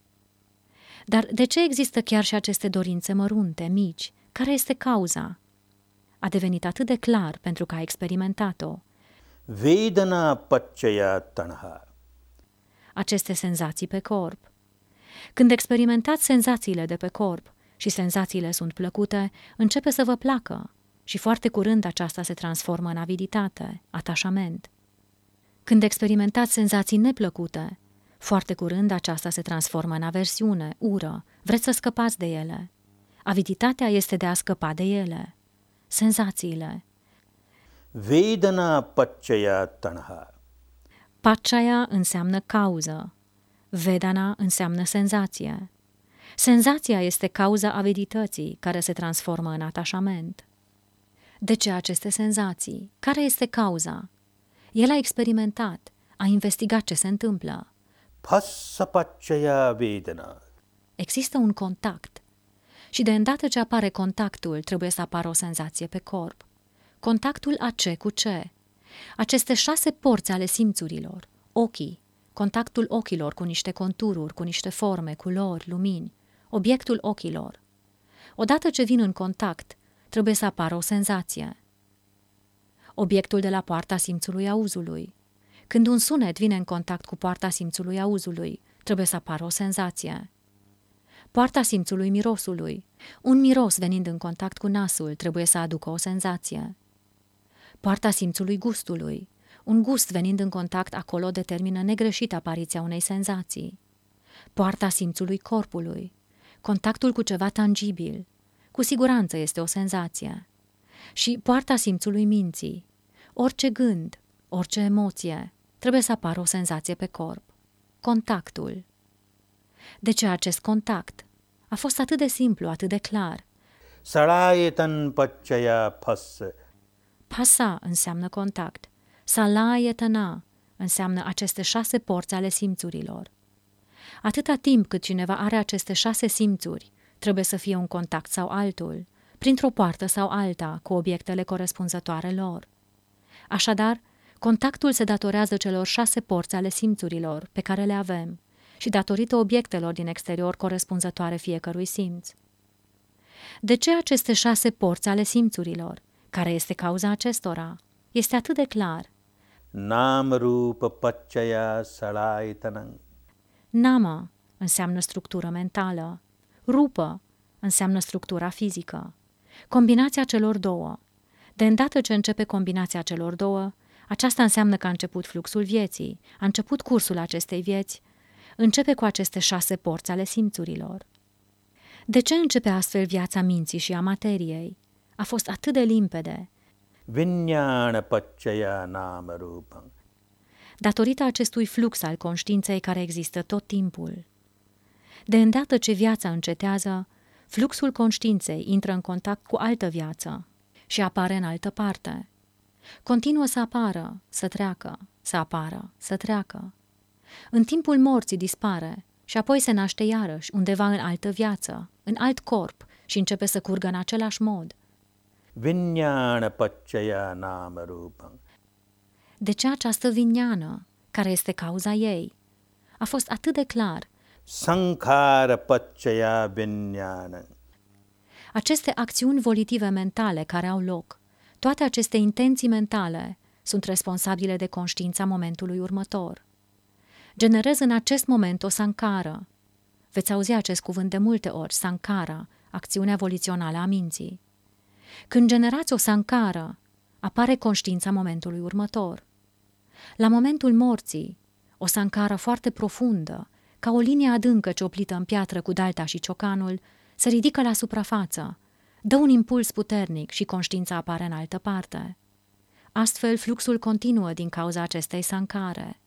Dar de ce există chiar și aceste dorințe mărunte, mici? Care este cauza? A devenit atât de clar pentru că a experimentat-o. Vedana paccaya tanha. Aceste senzații pe corp. Când experimentați senzațiile de pe corp și senzațiile sunt plăcute, începe să vă placă și foarte curând aceasta se transformă în aviditate, atașament. Când experimentați senzații neplăcute, foarte curând aceasta se transformă în aversiune, ură, vreți să scăpați de ele. Aviditatea este de a scăpa de ele. Senzațiile. Vedana paccaya tanha. Paccaya înseamnă cauză. Vedana înseamnă senzație. Senzația este cauza avidității care se transformă în atașament. De ce aceste senzații? Care este cauza? El a experimentat, a investigat ce se întâmplă. Phassa paccaya vedana. Există un contact. Și de îndată ce apare contactul, trebuie să apară o senzație pe corp. Contactul a ce cu ce? Aceste 6 porți ale simțurilor, ochii, contactul ochilor cu niște contururi, cu niște forme, culori, lumini, obiectul ochilor. Odată ce vin în contact, trebuie să apară o senzație. Obiectul de la poarta simțului auzului. Când un sunet vine în contact cu poarta simțului auzului, trebuie să apară o senzație. Poarta simțului mirosului. Un miros venind în contact cu nasul trebuie să aducă o senzație. Poarta simțului gustului. Un gust venind în contact acolo determină negreșit apariția unei senzații. Poarta simțului corpului. Contactul cu ceva tangibil. Cu siguranță este o senzație. Și poarta simțului minții. Orice gând, orice emoție, trebuie să apară o senzație pe corp. Contactul. De ce acest contact? A fost atât de simplu, atât de clar. Salayetan paccaya phassa. Phassa înseamnă contact. Salayatana înseamnă aceste 6 porți ale simțurilor. Atâta timp cât cineva are aceste 6 simțuri, trebuie să fie un contact sau altul, printr-o poartă sau alta, cu obiectele corespunzătoare lor. Așadar, contactul se datorează celor 6 porți ale simțurilor pe care le avem și datorită obiectelor din exterior corespunzătoare fiecărui simț. De ce aceste 6 porți ale simțurilor? Care este cauza acestora? Este atât de clar. Nam rupa paccaya salayetanam. Nama înseamnă structură mentală. Rupa înseamnă structura fizică. Combinația celor două. De îndată ce începe combinația celor două, aceasta înseamnă că a început fluxul vieții, a început cursul acestei vieți, începe cu aceste 6 porți ale simțurilor. De ce începe astfel viața minții și a materiei? A fost atât de limpede. Vijnana paccaya nama rupam. Datorită acestui flux al conștiinței care există tot timpul. De îndată ce viața încetează, fluxul conștiinței intră în contact cu altă viață și apare în altă parte. Continuă să apară, să treacă, să apară, să treacă. În timpul morții dispare și apoi se naște iarăși undeva în altă viață, în alt corp și începe să curgă în același mod. Vijnana paccaya nama rupam. De ce această vijnana? Care este cauza ei? A fost atât de clar. Sankhara paccaya vijnana. Aceste acțiuni volitive mentale care au loc, toate aceste intenții mentale sunt responsabile de conștiința momentului următor. Generez în acest moment o sankhara. Veți auzi acest cuvânt de multe ori, sankhara, acțiunea volițională a minții. Când generați o sankhara, apare conștiința momentului următor. La momentul morții, o sankhara foarte profundă, ca o linie adâncă cioplită în piatră cu dalta și ciocanul, se ridică la suprafață, dă un impuls puternic și conștiința apare în altă parte. Astfel, fluxul continuă din cauza acestei sankhare.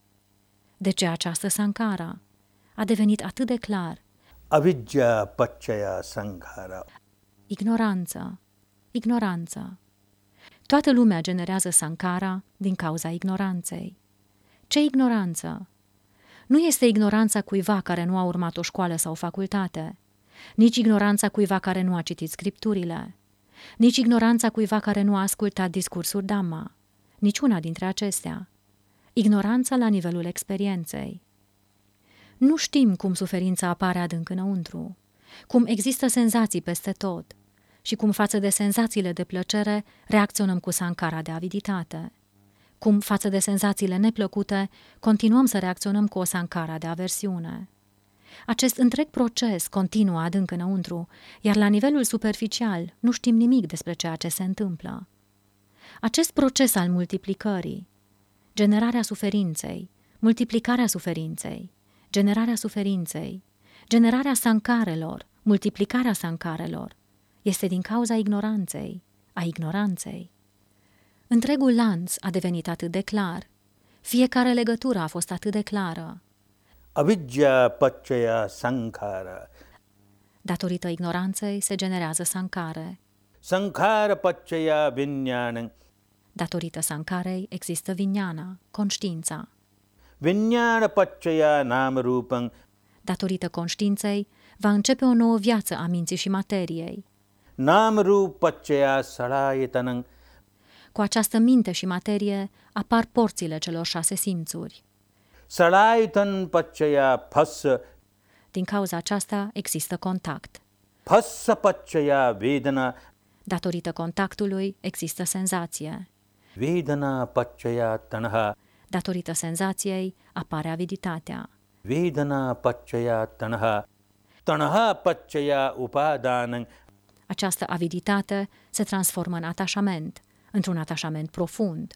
De ce această sankhara? A devenit atât de clar. Avidya paccaya sankhara. Ignoranță. Ignoranță. Toată lumea generează sankhara din cauza ignoranței. Ce ignoranță? Nu este ignoranța cuiva care nu a urmat o școală sau o facultate, nici ignoranța cuiva care nu a citit scripturile, nici ignoranța cuiva care nu a ascultat discursuri Dhamma, niciuna dintre acestea. Ignoranța la nivelul experienței. Nu știm cum suferința apare adânc înăuntru, cum există senzații peste tot și cum față de senzațiile de plăcere reacționăm cu sankara de aviditate, cum față de senzațiile neplăcute continuăm să reacționăm cu o sankara de aversiune. Acest întreg proces continuă adânc înăuntru, iar la nivelul superficial nu știm nimic despre ceea ce se întâmplă. Acest proces al multiplicării, generarea suferinței, multiplicarea suferinței, generarea suferinței, generarea sankarelor, multiplicarea sankarelor, este din cauza ignoranței, a ignoranței. Întregul lanț a devenit atât de clar, fiecare legătură a fost atât de clară. Avidya paccaya sankhara. Datorită ignoranței se generează sankare. Sankhara paccaya viññāṇaṃ. Datorită sankarei există viññāna, conștiința. Viññāṇa paccaya nāmarūpaṃ. Datorită conștiinței va începe o nouă viață a minții și materiei. Nāmarūpa paccaya salayataṇaṃ. Cu această minte și materie apar porțile celor 6 simțuri. Salayatan paccaya phassa. Din cauza aceasta există contact. Phassa paccaya vedana. Datorită contactului există senzație. Vedana paccaya tanha. Datorită senzației apare aviditatea. Vedana paccaya tanha. Tanha paccaya upadānaṃ. Această aviditate se transformă în atașament, într-un atașament profund.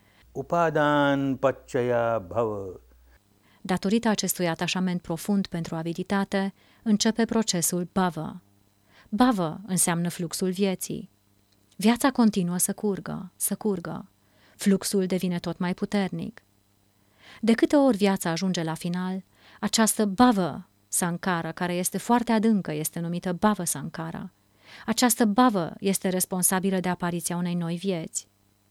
Upadān paccaya bhava. Datorită acestui atașament profund pentru aviditate, începe procesul bhava. Bhava înseamnă fluxul vieții. Viața continuă să curgă, să curgă. Fluxul devine tot mai puternic. De câte ori viața ajunge la final, această bhava sankara, care este foarte adâncă, este numită bhava sankara. Această bhava este responsabilă de apariția unei noi vieți.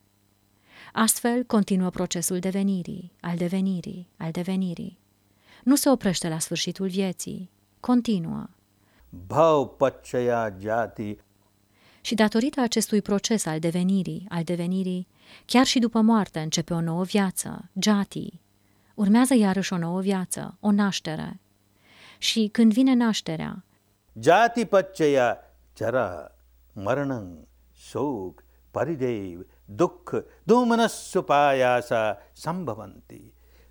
Astfel continuă procesul devenirii, al devenirii, al devenirii. Nu se oprește la sfârșitul vieții, continuă. Bhav paccaya jati. Și datorită acestui proces al devenirii, chiar și după moarte începe o nouă viață, jati. Urmează iarăși o nouă viață, o naștere. Și când vine nașterea, Jati paccaya chara maranam shok paridev dukkha domanasupayasa sambhavanti.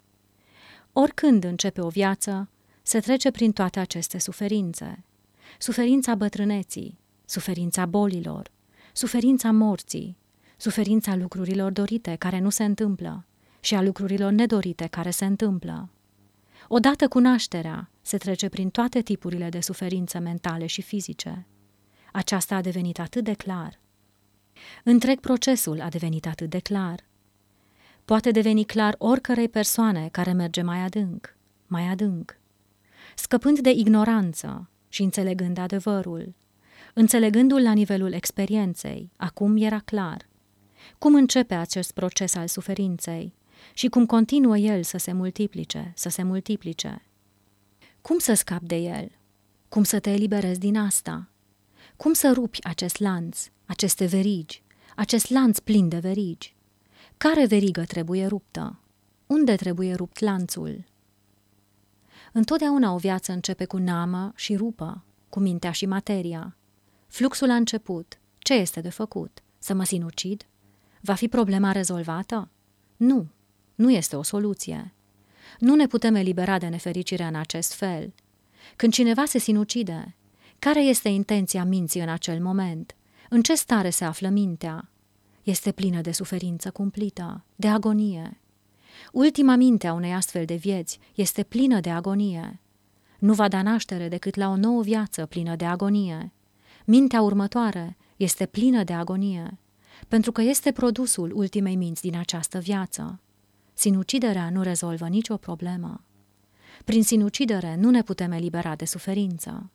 oricând începe o viață, se trece prin toate aceste suferințe. Suferința bătrâneții, suferința bolilor, suferința morții, suferința lucrurilor dorite care nu se întâmplă și a lucrurilor nedorite care se întâmplă. Odată cu nașterea, se trece prin toate tipurile de suferințe mentale și fizice. Aceasta a devenit atât de clar. Întreg procesul a devenit atât de clar. Poate deveni clar oricărei persoane care merge mai adânc, mai adânc. Scăpând de ignoranță și înțelegând adevărul, înțelegându-l la nivelul experienței, acum era clar. Cum începe acest proces al suferinței și cum continuă el să se multiplice, să se multiplice. Cum să scapi de el? Cum să te eliberezi din asta? Cum să rupi acest lanț, aceste verigi, acest lanț plin de verigi? Care verigă trebuie ruptă? Unde trebuie rupt lanțul? Întotdeauna o viață începe cu nama și rupă, cu mintea și materia. Fluxul a început. Ce este de făcut? Să mă sinucid? Va fi problema rezolvată? Nu, nu este o soluție. Nu ne putem elibera de nefericire în acest fel. Când cineva se sinucide, care este intenția minții în acel moment? În ce stare se află mintea? Este plină de suferință cumplită, de agonie. Ultima minte a unei astfel de vieți este plină de agonie. Nu va da naștere decât la o nouă viață plină de agonie. Mintea următoare este plină de agonie, pentru că este produsul ultimei minți din această viață. Sinuciderea nu rezolvă nicio problemă. Prin sinucidere nu ne putem elibera de suferință.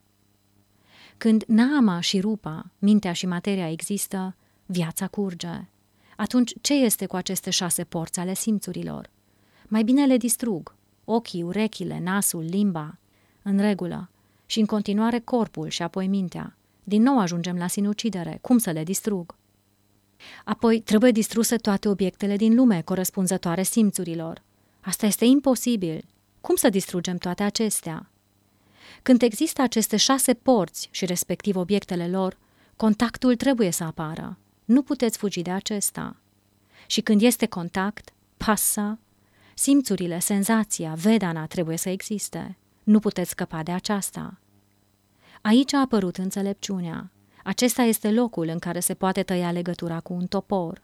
Când nama și rupa, mintea și materia există, viața curge. Atunci ce este cu aceste 6 porți ale simțurilor? Mai bine le distrug. Ochii, urechile, nasul, limba. În regulă. Și în continuare corpul și apoi mintea. Din nou ajungem la sinucidere. Cum să le distrug? Apoi trebuie distruse toate obiectele din lume corespunzătoare simțurilor. Asta este imposibil. Cum să distrugem toate acestea? Când există aceste 6 porți și respectiv obiectele lor, contactul trebuie să apară. Nu puteți fugi de acesta. Și când este contact, passa, simțurile, senzația, vedana trebuie să existe. Nu puteți scăpa de aceasta. Aici a apărut înțelepciunea. Acesta este locul în care se poate tăia legătura cu un topor.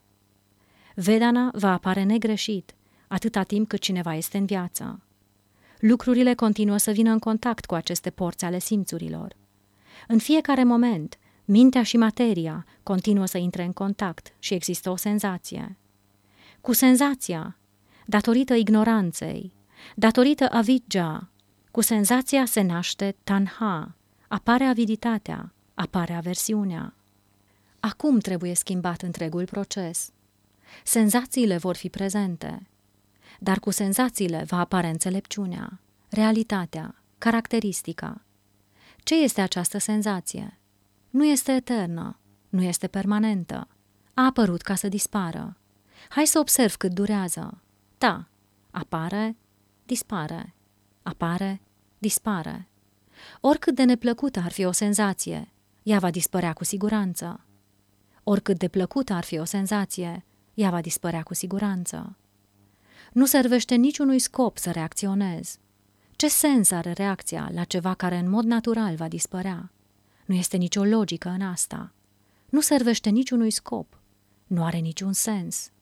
Vedana va apare negreșit, atâta timp cât cineva este în viață. Lucrurile continuă să vină în contact cu aceste porți ale simțurilor. În fiecare moment, mintea și materia continuă să intre în contact și există o senzație. Cu senzația, datorită ignoranței, datorită avidja, cu senzația se naște tanha, apare aviditatea, apare aversiunea. Acum trebuie schimbat întregul proces. Senzațiile vor fi prezente, dar cu senzațiile va apare înțelepciunea, realitatea, caracteristica. Ce este această senzație? Nu este eternă, nu este permanentă. A apărut ca să dispară. Hai să observ cât durează. Da, apare, dispare, apare, dispare. Oricât de neplăcută ar fi o senzație, ea va dispărea cu siguranță. Oricât de plăcută ar fi o senzație, ea va dispărea cu siguranță. Nu servește niciunui scop să reacționez. Ce sens are reacția la ceva care în mod natural va dispărea? Nu este nicio logică în asta. Nu servește niciunui scop. Nu are niciun sens.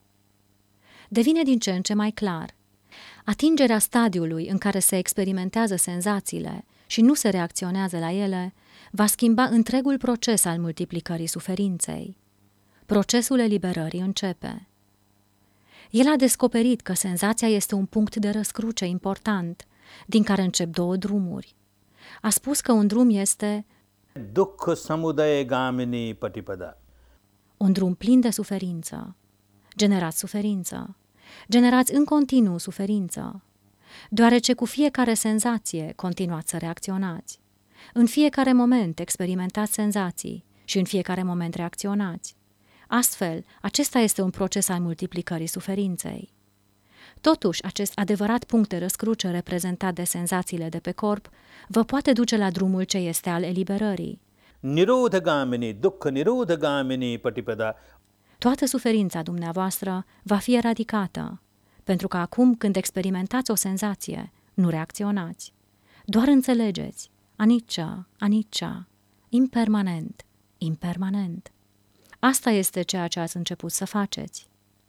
Devine din ce în ce mai clar. Atingerea stadiului în care se experimentează senzațiile și nu se reacționează la ele va schimba întregul proces al multiplicării suferinței. Procesul eliberării începe. El a descoperit că senzația este un punct de răscruce important, din care încep 2 drumuri. A spus că un drum este Dukkha samudaya gamini patipada. un drum plin de suferință. Generați suferință. Generați în continuu suferință. Deoarece cu fiecare senzație continuați să reacționați. În fiecare moment experimentați senzații și în fiecare moment reacționați. Astfel, acesta este un proces al multiplicării suferinței. Totuși, acest adevărat punct de răscruce reprezentat de senzațiile de pe corp vă poate duce la drumul ce este al eliberării. Nirodhagamini, dukkha nirodhagamini patipada. Toată suferința dumneavoastră va fi eradicată, pentru că acum când experimentați o senzație, nu reacționați. Doar înțelegeți, anicca, anicca, impermanent, impermanent. Asta este ceea ce ați început să faceți.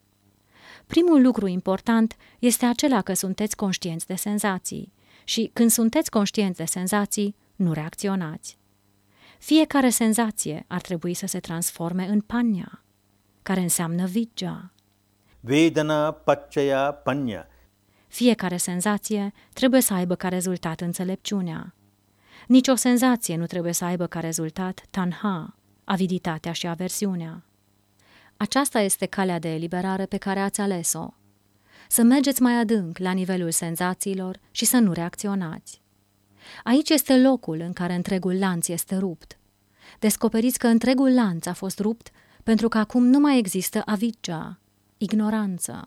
Primul lucru important este acela că sunteți conștienți de senzații și când sunteți conștienți de senzații, nu reacționați. Fiecare senzație ar trebui să se transforme în panya, care înseamnă vidya. Vedana paccaya panya. Fiecare senzație trebuie să aibă ca rezultat înțelepciunea. Nici o senzație nu trebuie să aibă ca rezultat tanha, aviditatea și aversiunea. Aceasta este calea de eliberare pe care ați ales-o. Să mergeți mai adânc la nivelul senzațiilor și să nu reacționați. Aici este locul în care întregul lanț este rupt. Descoperiți că întregul lanț a fost rupt pentru că acum nu mai există avidya, ignoranță.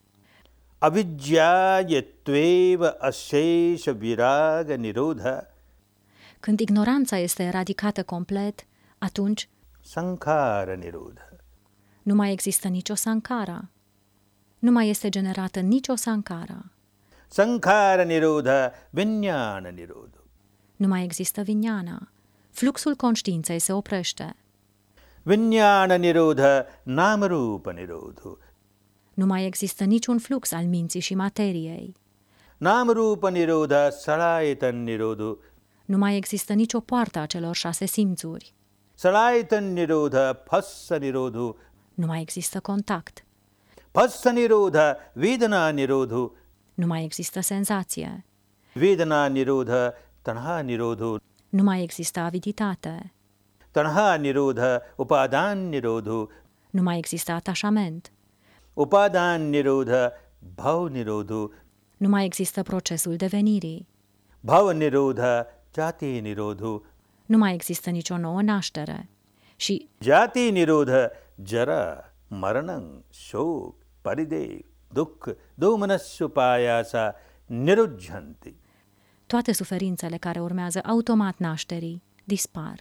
Avidya yatveva ashesha viraga nirodha. Când ignoranța este eradicată complet, atunci Sankhara nirodha. nu mai există nicio sankara. Nu mai este generată nicio sankara. Sankhara nirodha, vinyana nirodha. Nu mai există vinyana. Fluxul conștiinței se oprește. Vinyana nirodha, namarupa nirodha. Nu mai există niciun flux al minții și materiei. Namarupa nirodha, salayatan nirodha. Nu mai există nicio poartă a celor 6 simțuri. Salayatan nirodha, phassa nirodha. Nu mai există contact. Phassa nirodha, vedana nirodha. Nu mai există senzație. Vedana nirodha, tanha nirodha. Nu mai există aviditate. Tanha nirodha, upadan nirodha. Nu mai există atașament. Upadan nirodha, bhav nirodha. Nu mai există procesul devenirii. Bhava nirodha, jati nirodha. Nu mai există nicio nouă naștere. Și Jati nirodha, jara maranang, shok, paridev, dukh, domanasupayasa nirujhanti. Toate suferințele care urmează automat nașterii dispar.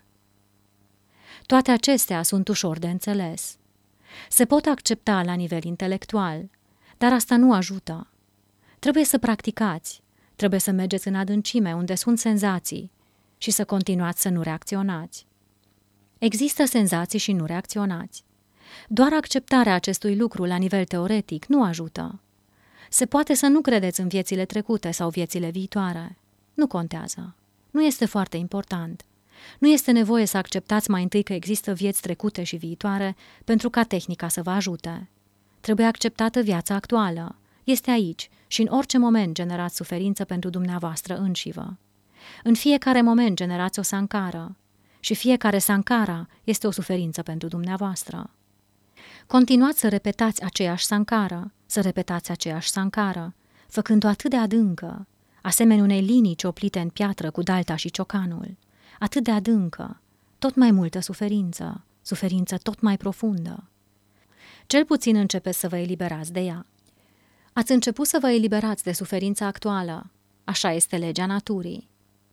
Toate acestea sunt ușor de înțeles. Se pot accepta la nivel intelectual, dar asta nu ajută. Trebuie să practicați, trebuie să mergeți în adâncime unde sunt senzații și să continuați să nu reacționați. Există senzații și nu reacționați. Doar acceptarea acestui lucru la nivel teoretic nu ajută. Se poate să nu credeți în viețile trecute sau viețile viitoare. Nu contează. Nu este foarte important. Nu este nevoie să acceptați mai întâi că există vieți trecute și viitoare pentru ca tehnica să vă ajute. Trebuie acceptată viața actuală. Este aici și în orice moment generați suferință pentru dumneavoastră înșivă. În fiecare moment generați o sankară și fiecare sankara este o suferință pentru dumneavoastră. Continuați să repetați aceeași sankară, să repetați aceeași sankară, făcând-o atât de adâncă, asemenea unei linii cioplite în piatră cu dalta și ciocanul, atât de adâncă, tot mai multă suferință, suferință tot mai profundă. Cel puțin începeți să vă eliberați de ea. Ați început să vă eliberați de suferința actuală, așa este legea naturii.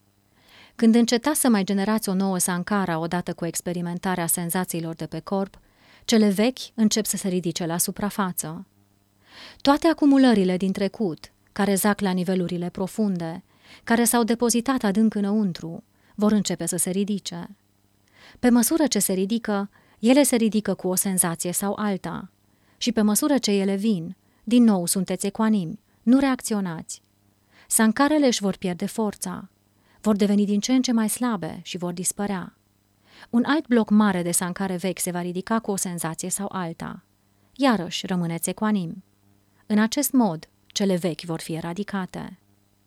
Când încetați să mai generați o nouă sankara odată cu experimentarea senzațiilor de pe corp, cele vechi încep să se ridice la suprafață. Toate acumulările din trecut, care zac la nivelurile profunde, care s-au depozitat adânc înăuntru, vor începe să se ridice. Pe măsură ce se ridică, ele se ridică cu o senzație sau alta. Și pe măsură ce ele vin, din nou sunteți ecuanimi, nu reacționați. Sankarele își vor pierde forța, vor deveni din ce în ce mai slabe și vor dispărea. Un alt bloc mare de sankare vechi se va ridica cu o senzație sau alta. Iarăși rămâneți ecuanimi. În acest mod, cele vechi vor fi eradicate.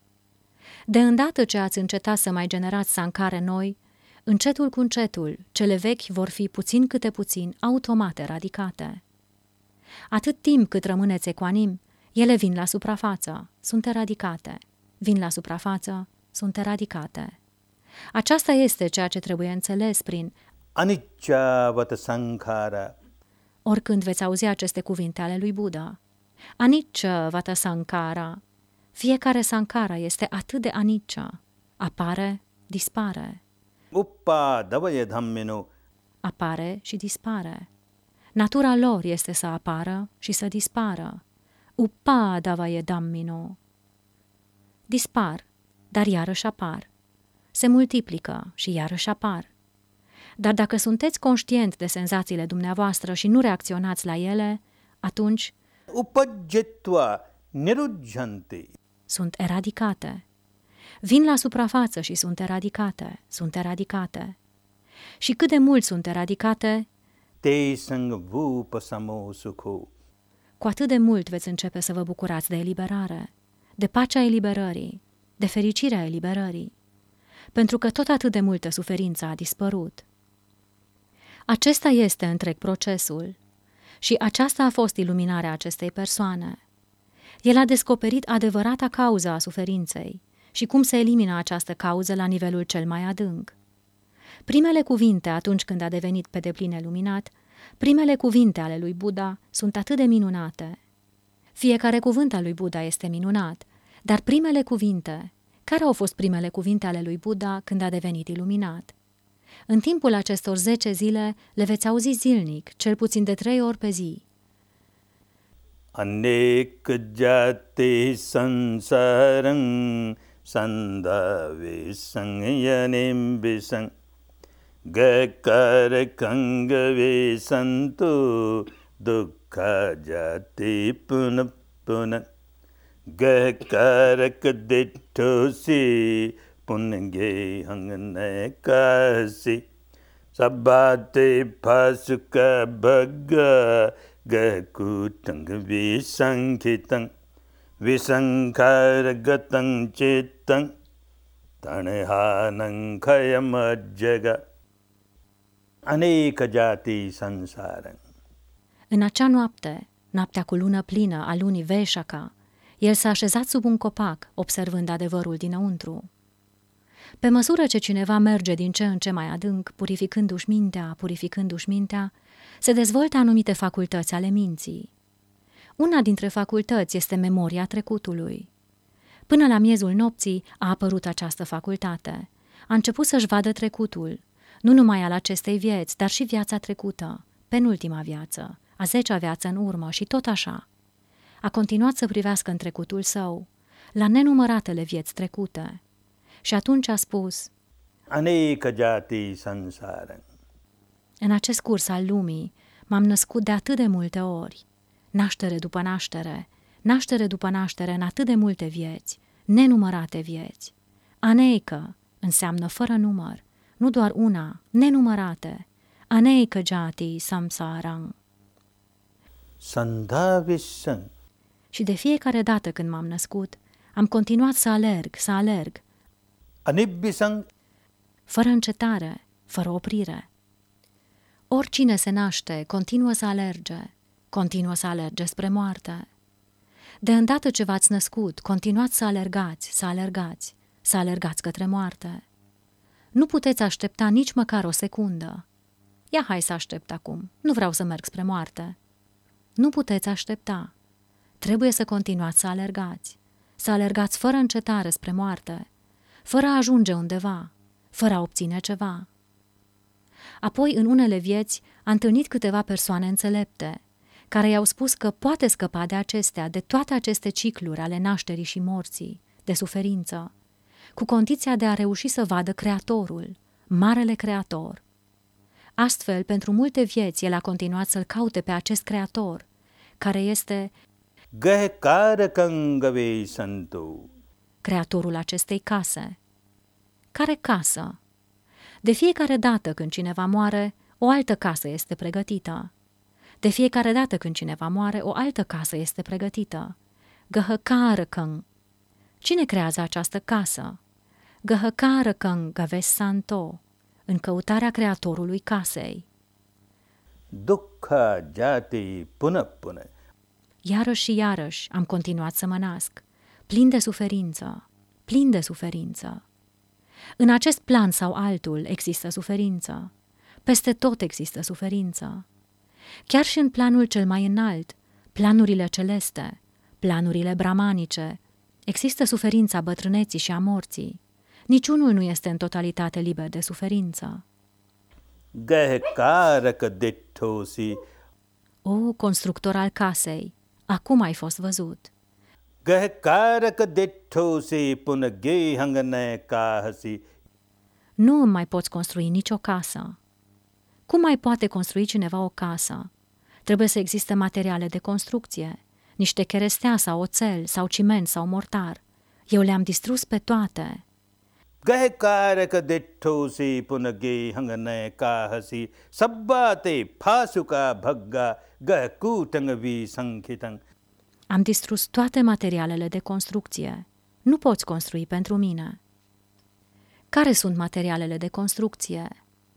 De îndată ce ați încetat să mai generați sankare noi, încetul cu încetul, cele vechi vor fi puțin câte puțin automat eradicate. Atât timp cât rămâneți ecuanimi, ele vin la suprafață, sunt eradicate. Vin la suprafață, sunt eradicate. Aceasta este ceea ce trebuie înțeles prin Anicca sankhara. Oricând veți auzi aceste cuvinte ale lui Buddha. Anicca vata sankhara. Fiecare sankara este atât de anicca. Apare, dispare. Uppadavaya dhammino. Apare și dispare. Natura lor este să apară și să dispară. Uppadavaya dhammino. Dispar, dar iarăși apar. Se multiplică și iarăși apar. Dar dacă sunteți conștient de senzațiile dumneavoastră și nu reacționați la ele, atunci Upajjitva nirujhanti. sunt eradicate. Vin la suprafață și sunt eradicate, sunt eradicate. Și cât de mult sunt eradicate, Te sangvupasamo sukho. cu atât de mult veți începe să vă bucurați de eliberare, de pacea eliberării, de fericirea eliberării, pentru că tot atât de multă suferință a dispărut. Acesta este întreg procesul și aceasta a fost iluminarea acestei persoane. El a descoperit adevărata cauză a suferinței și cum se elimină această cauză la nivelul cel mai adânc. Primele cuvinte atunci când a devenit pe deplin iluminat, primele cuvinte ale lui Buddha sunt atât de minunate. Fiecare cuvânt al lui Buddha este minunat, dar primele cuvinte, care au fost primele cuvinte ale lui Buddha când a devenit iluminat? În timpul acestor 10 zile le veți auzi zilnic, cel puțin de 3 ori pe zi. Anek jati sansarang sandave sangyanim bisang gakar kangave santu dukkha jati punapuna gakarak dittosi punge hangnekasi sabbate pasuka bhagga gakutang visankitang visankargatang chittang tanhanang khayamajjaga aneka jati sansarang. În acea noapte, noaptea cu lună plină a lunii Vaishakha, el s-a așezat sub un copac, observând adevărul dinăuntru. Pe măsură ce cineva merge din ce în ce mai adânc, purificându-și mintea, se dezvoltă anumite facultăți ale minții. Una dintre facultăți este memoria trecutului. Până la miezul nopții a apărut această facultate. A început să-și vadă trecutul, nu numai al acestei vieți, dar și viața trecută, penultima viață, a 10-a viață în urmă și tot așa. A continuat să privească în trecutul său, la nenumăratele vieți trecute. Și atunci a spus: Aneka jati sansaram. în acest curs al lumii m-am născut de atât de multe ori, naștere după naștere în atât de multe vieți, nenumărate vieți. Aneka înseamnă fără număr, nu doar una, nenumărate. Aneka jati samsarang. Sandhavisang. Și de fiecare dată când m-am născut, am continuat să alerg, Anibhisang. fără încetare, fără oprire. Oricine se naște, continuă să alerge spre moarte. De îndată ce v-ați născut, continuați să alergați către moarte. Nu puteți aștepta nici măcar o secundă. Ia hai să aștept acum, nu vreau să merg spre moarte. Nu puteți aștepta. Trebuie să continuați să alergați fără încetare spre moarte, fără a ajunge undeva, fără a obține ceva. Apoi, în unele vieți, a întâlnit câteva persoane înțelepte, care i-au spus că poate scăpa de toate aceste cicluri ale nașterii și morții, de suferință, cu condiția de a reuși să vadă Creatorul, Marele Creator. Astfel, pentru multe vieți, el a continuat să-l caute pe acest Creator, care este Gahkarakangave santu. Creatorul acestei case. Care casă? De fiecare dată când cineva moare, o altă casă este pregătită. De fiecare dată când cineva moare, o altă casă este pregătită. Gahkarakang. Cine creează această casă? Gahkarakang gavesanto, în căutarea creatorului casei. Dukkha jati punah punah. Iarăși și iarăși am continuat să mă nasc, plin de suferință. În acest plan sau altul există suferință. Peste tot există suferință. Chiar și în planul cel mai înalt, planurile celeste, planurile bramanice, există suferința bătrâneții și a morții. Niciunul nu este în totalitate liber de suferință. Gahkarakadittosi. O, constructor al casei, acum ai fost văzut. Gahkarakadittosi punage hanganekahasi. Nu îmi mai poți construi nicio casă. Cum mai poate construi cineva o casă? Trebuie să existe materiale de construcție, niște cherestea sau oțel sau ciment sau mortar. Eu le-am distrus pe toate. Gahkarakadittosi punage hanganekahasi. Sabbate phasuka bhagga gahkutangavi sankhitang. Am distrus toate materialele de construcție. Nu poți construi pentru mine. Care sunt materialele de construcție?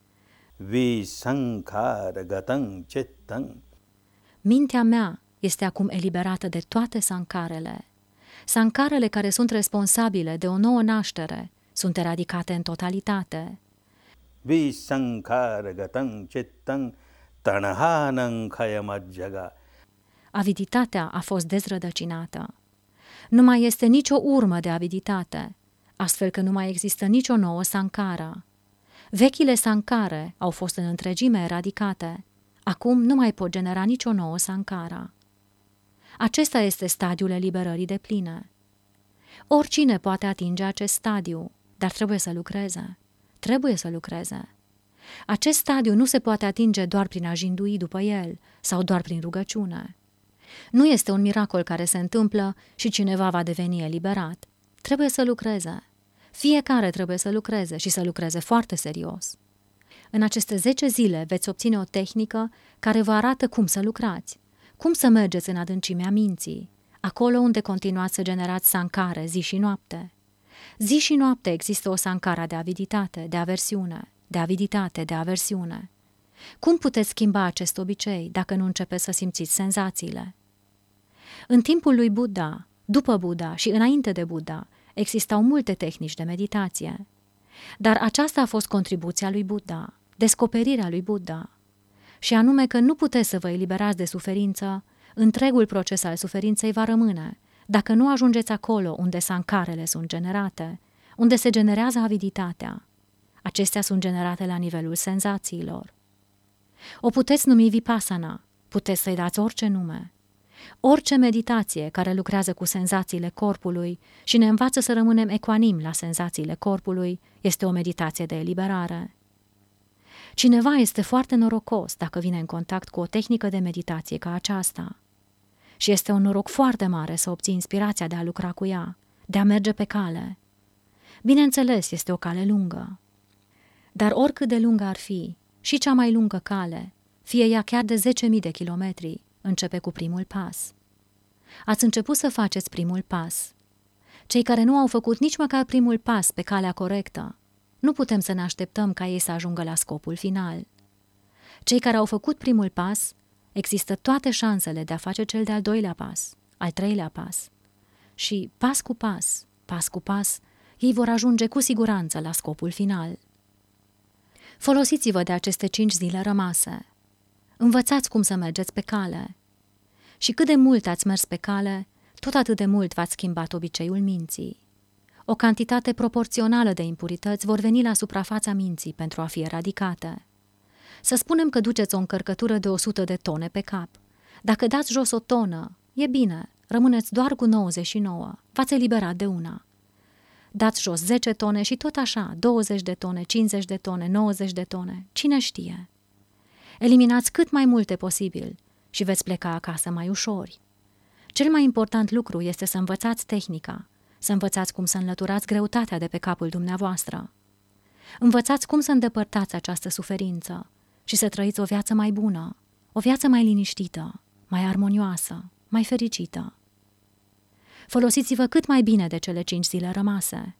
Visankaragatang chittang. Mintea mea este acum eliberată de toate sankarele. Sankarele care sunt responsabile de o nouă naștere sunt eradicate în totalitate. Visankaragatang chittang tanahanang khayamajjaga. Aviditatea a fost dezrădăcinată. Nu mai este nicio urmă de aviditate, astfel că nu mai există nicio nouă sankara. Vechile sankare au fost în întregime eradicate. Acum nu mai pot genera nicio nouă sankara. Acesta este stadiul eliberării depline. Oricine poate atinge acest stadiu, dar trebuie să lucreze. Acest stadiu nu se poate atinge doar prin a jindui după el sau doar prin rugăciune. Nu este un miracol care se întâmplă și cineva va deveni eliberat. Trebuie să lucreze. Fiecare trebuie să lucreze și să lucreze foarte serios. În aceste 10 zile veți obține o tehnică care vă arată cum să lucrați, cum să mergeți în adâncimea minții, acolo unde continuați să generați sankare zi și noapte. Zi și noapte există o sankara de aviditate, de aversiune, de aviditate, de aversiune. Cum puteți schimba acest obicei dacă nu începeți să simțiți senzațiile? În timpul lui Buddha, după Buddha și înainte de Buddha, existau multe tehnici de meditație. Dar aceasta a fost contribuția lui Buddha, descoperirea lui Buddha, și anume că nu puteți să vă eliberați de suferință, întregul proces al suferinței va rămâne, dacă nu ajungeți acolo unde sankarele sunt generate, unde se generează aviditatea. Acestea sunt generate la nivelul senzațiilor. O puteți numi vipassana, puteți să-i dați orice nume. Orice meditație care lucrează cu senzațiile corpului și ne învață să rămânem ecuanimi la senzațiile corpului este o meditație de eliberare. Cineva este foarte norocos dacă vine în contact cu o tehnică de meditație ca aceasta. Și este un noroc foarte mare să obții inspirația de a lucra cu ea, de a merge pe cale. Bineînțeles, este o cale lungă. Dar oricât de lungă ar fi, și cea mai lungă cale, fie ea chiar de 10.000 de kilometri, începe cu primul pas. Ați început să faceți primul pas. Cei care nu au făcut nici măcar primul pas pe calea corectă, nu putem să ne așteptăm ca ei să ajungă la scopul final. Cei care au făcut primul pas, există toate șansele de a face cel de-al doilea pas, al treilea pas. Și pas cu pas, ei vor ajunge cu siguranță la scopul final. Folosiți-vă de aceste 5 zile rămase. Învățați cum să mergeți pe cale. Și cât de mult ați mers pe cale, tot atât de mult v-ați schimbat obiceiul minții. O cantitate proporțională de impurități vor veni la suprafața minții pentru a fi eradicate. Să spunem că duceți o încărcătură de 100 de tone pe cap. Dacă dați jos o tonă, e bine, rămâneți doar cu 99, v-ați eliberat de una. Dați jos 10 tone și tot așa, 20 de tone, 50 de tone, 90 de tone, cine știe. Eliminați cât mai multe posibil și veți pleca acasă mai ușori. Cel mai important lucru este să învățați tehnica, să învățați cum să înlăturați greutatea de pe capul dumneavoastră. Învățați cum să îndepărtați această suferință și să trăiți o viață mai bună, o viață mai liniștită, mai armonioasă, mai fericită. Folosiți-vă cât mai bine de cele 5 zile rămase.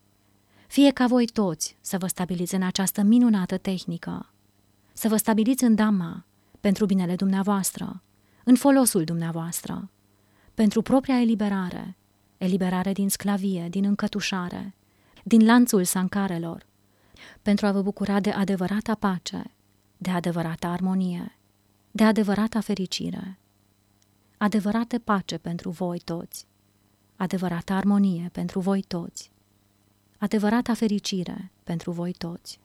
Fie ca voi toți să vă stabiliți în această minunată tehnică, să vă stabiliți în Dhamma, pentru binele dumneavoastră, în folosul dumneavoastră, pentru propria eliberare, eliberare din sclavie, din încătușare, din lanțul sancarelor, pentru a vă bucura de adevărata pace, de adevărata armonie, de adevărata fericire, adevărată pace pentru voi toți, adevărată armonie pentru voi toți, adevărata fericire pentru voi toți.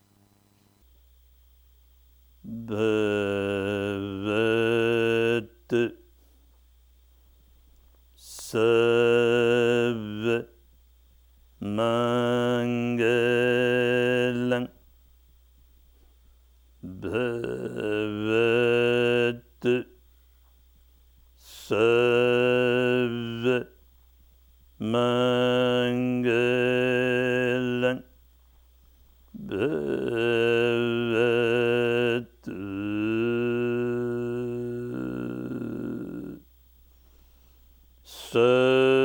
Bhavat Sarva Mangalam Bhavat Sarva Mangalam Bhavat Sarva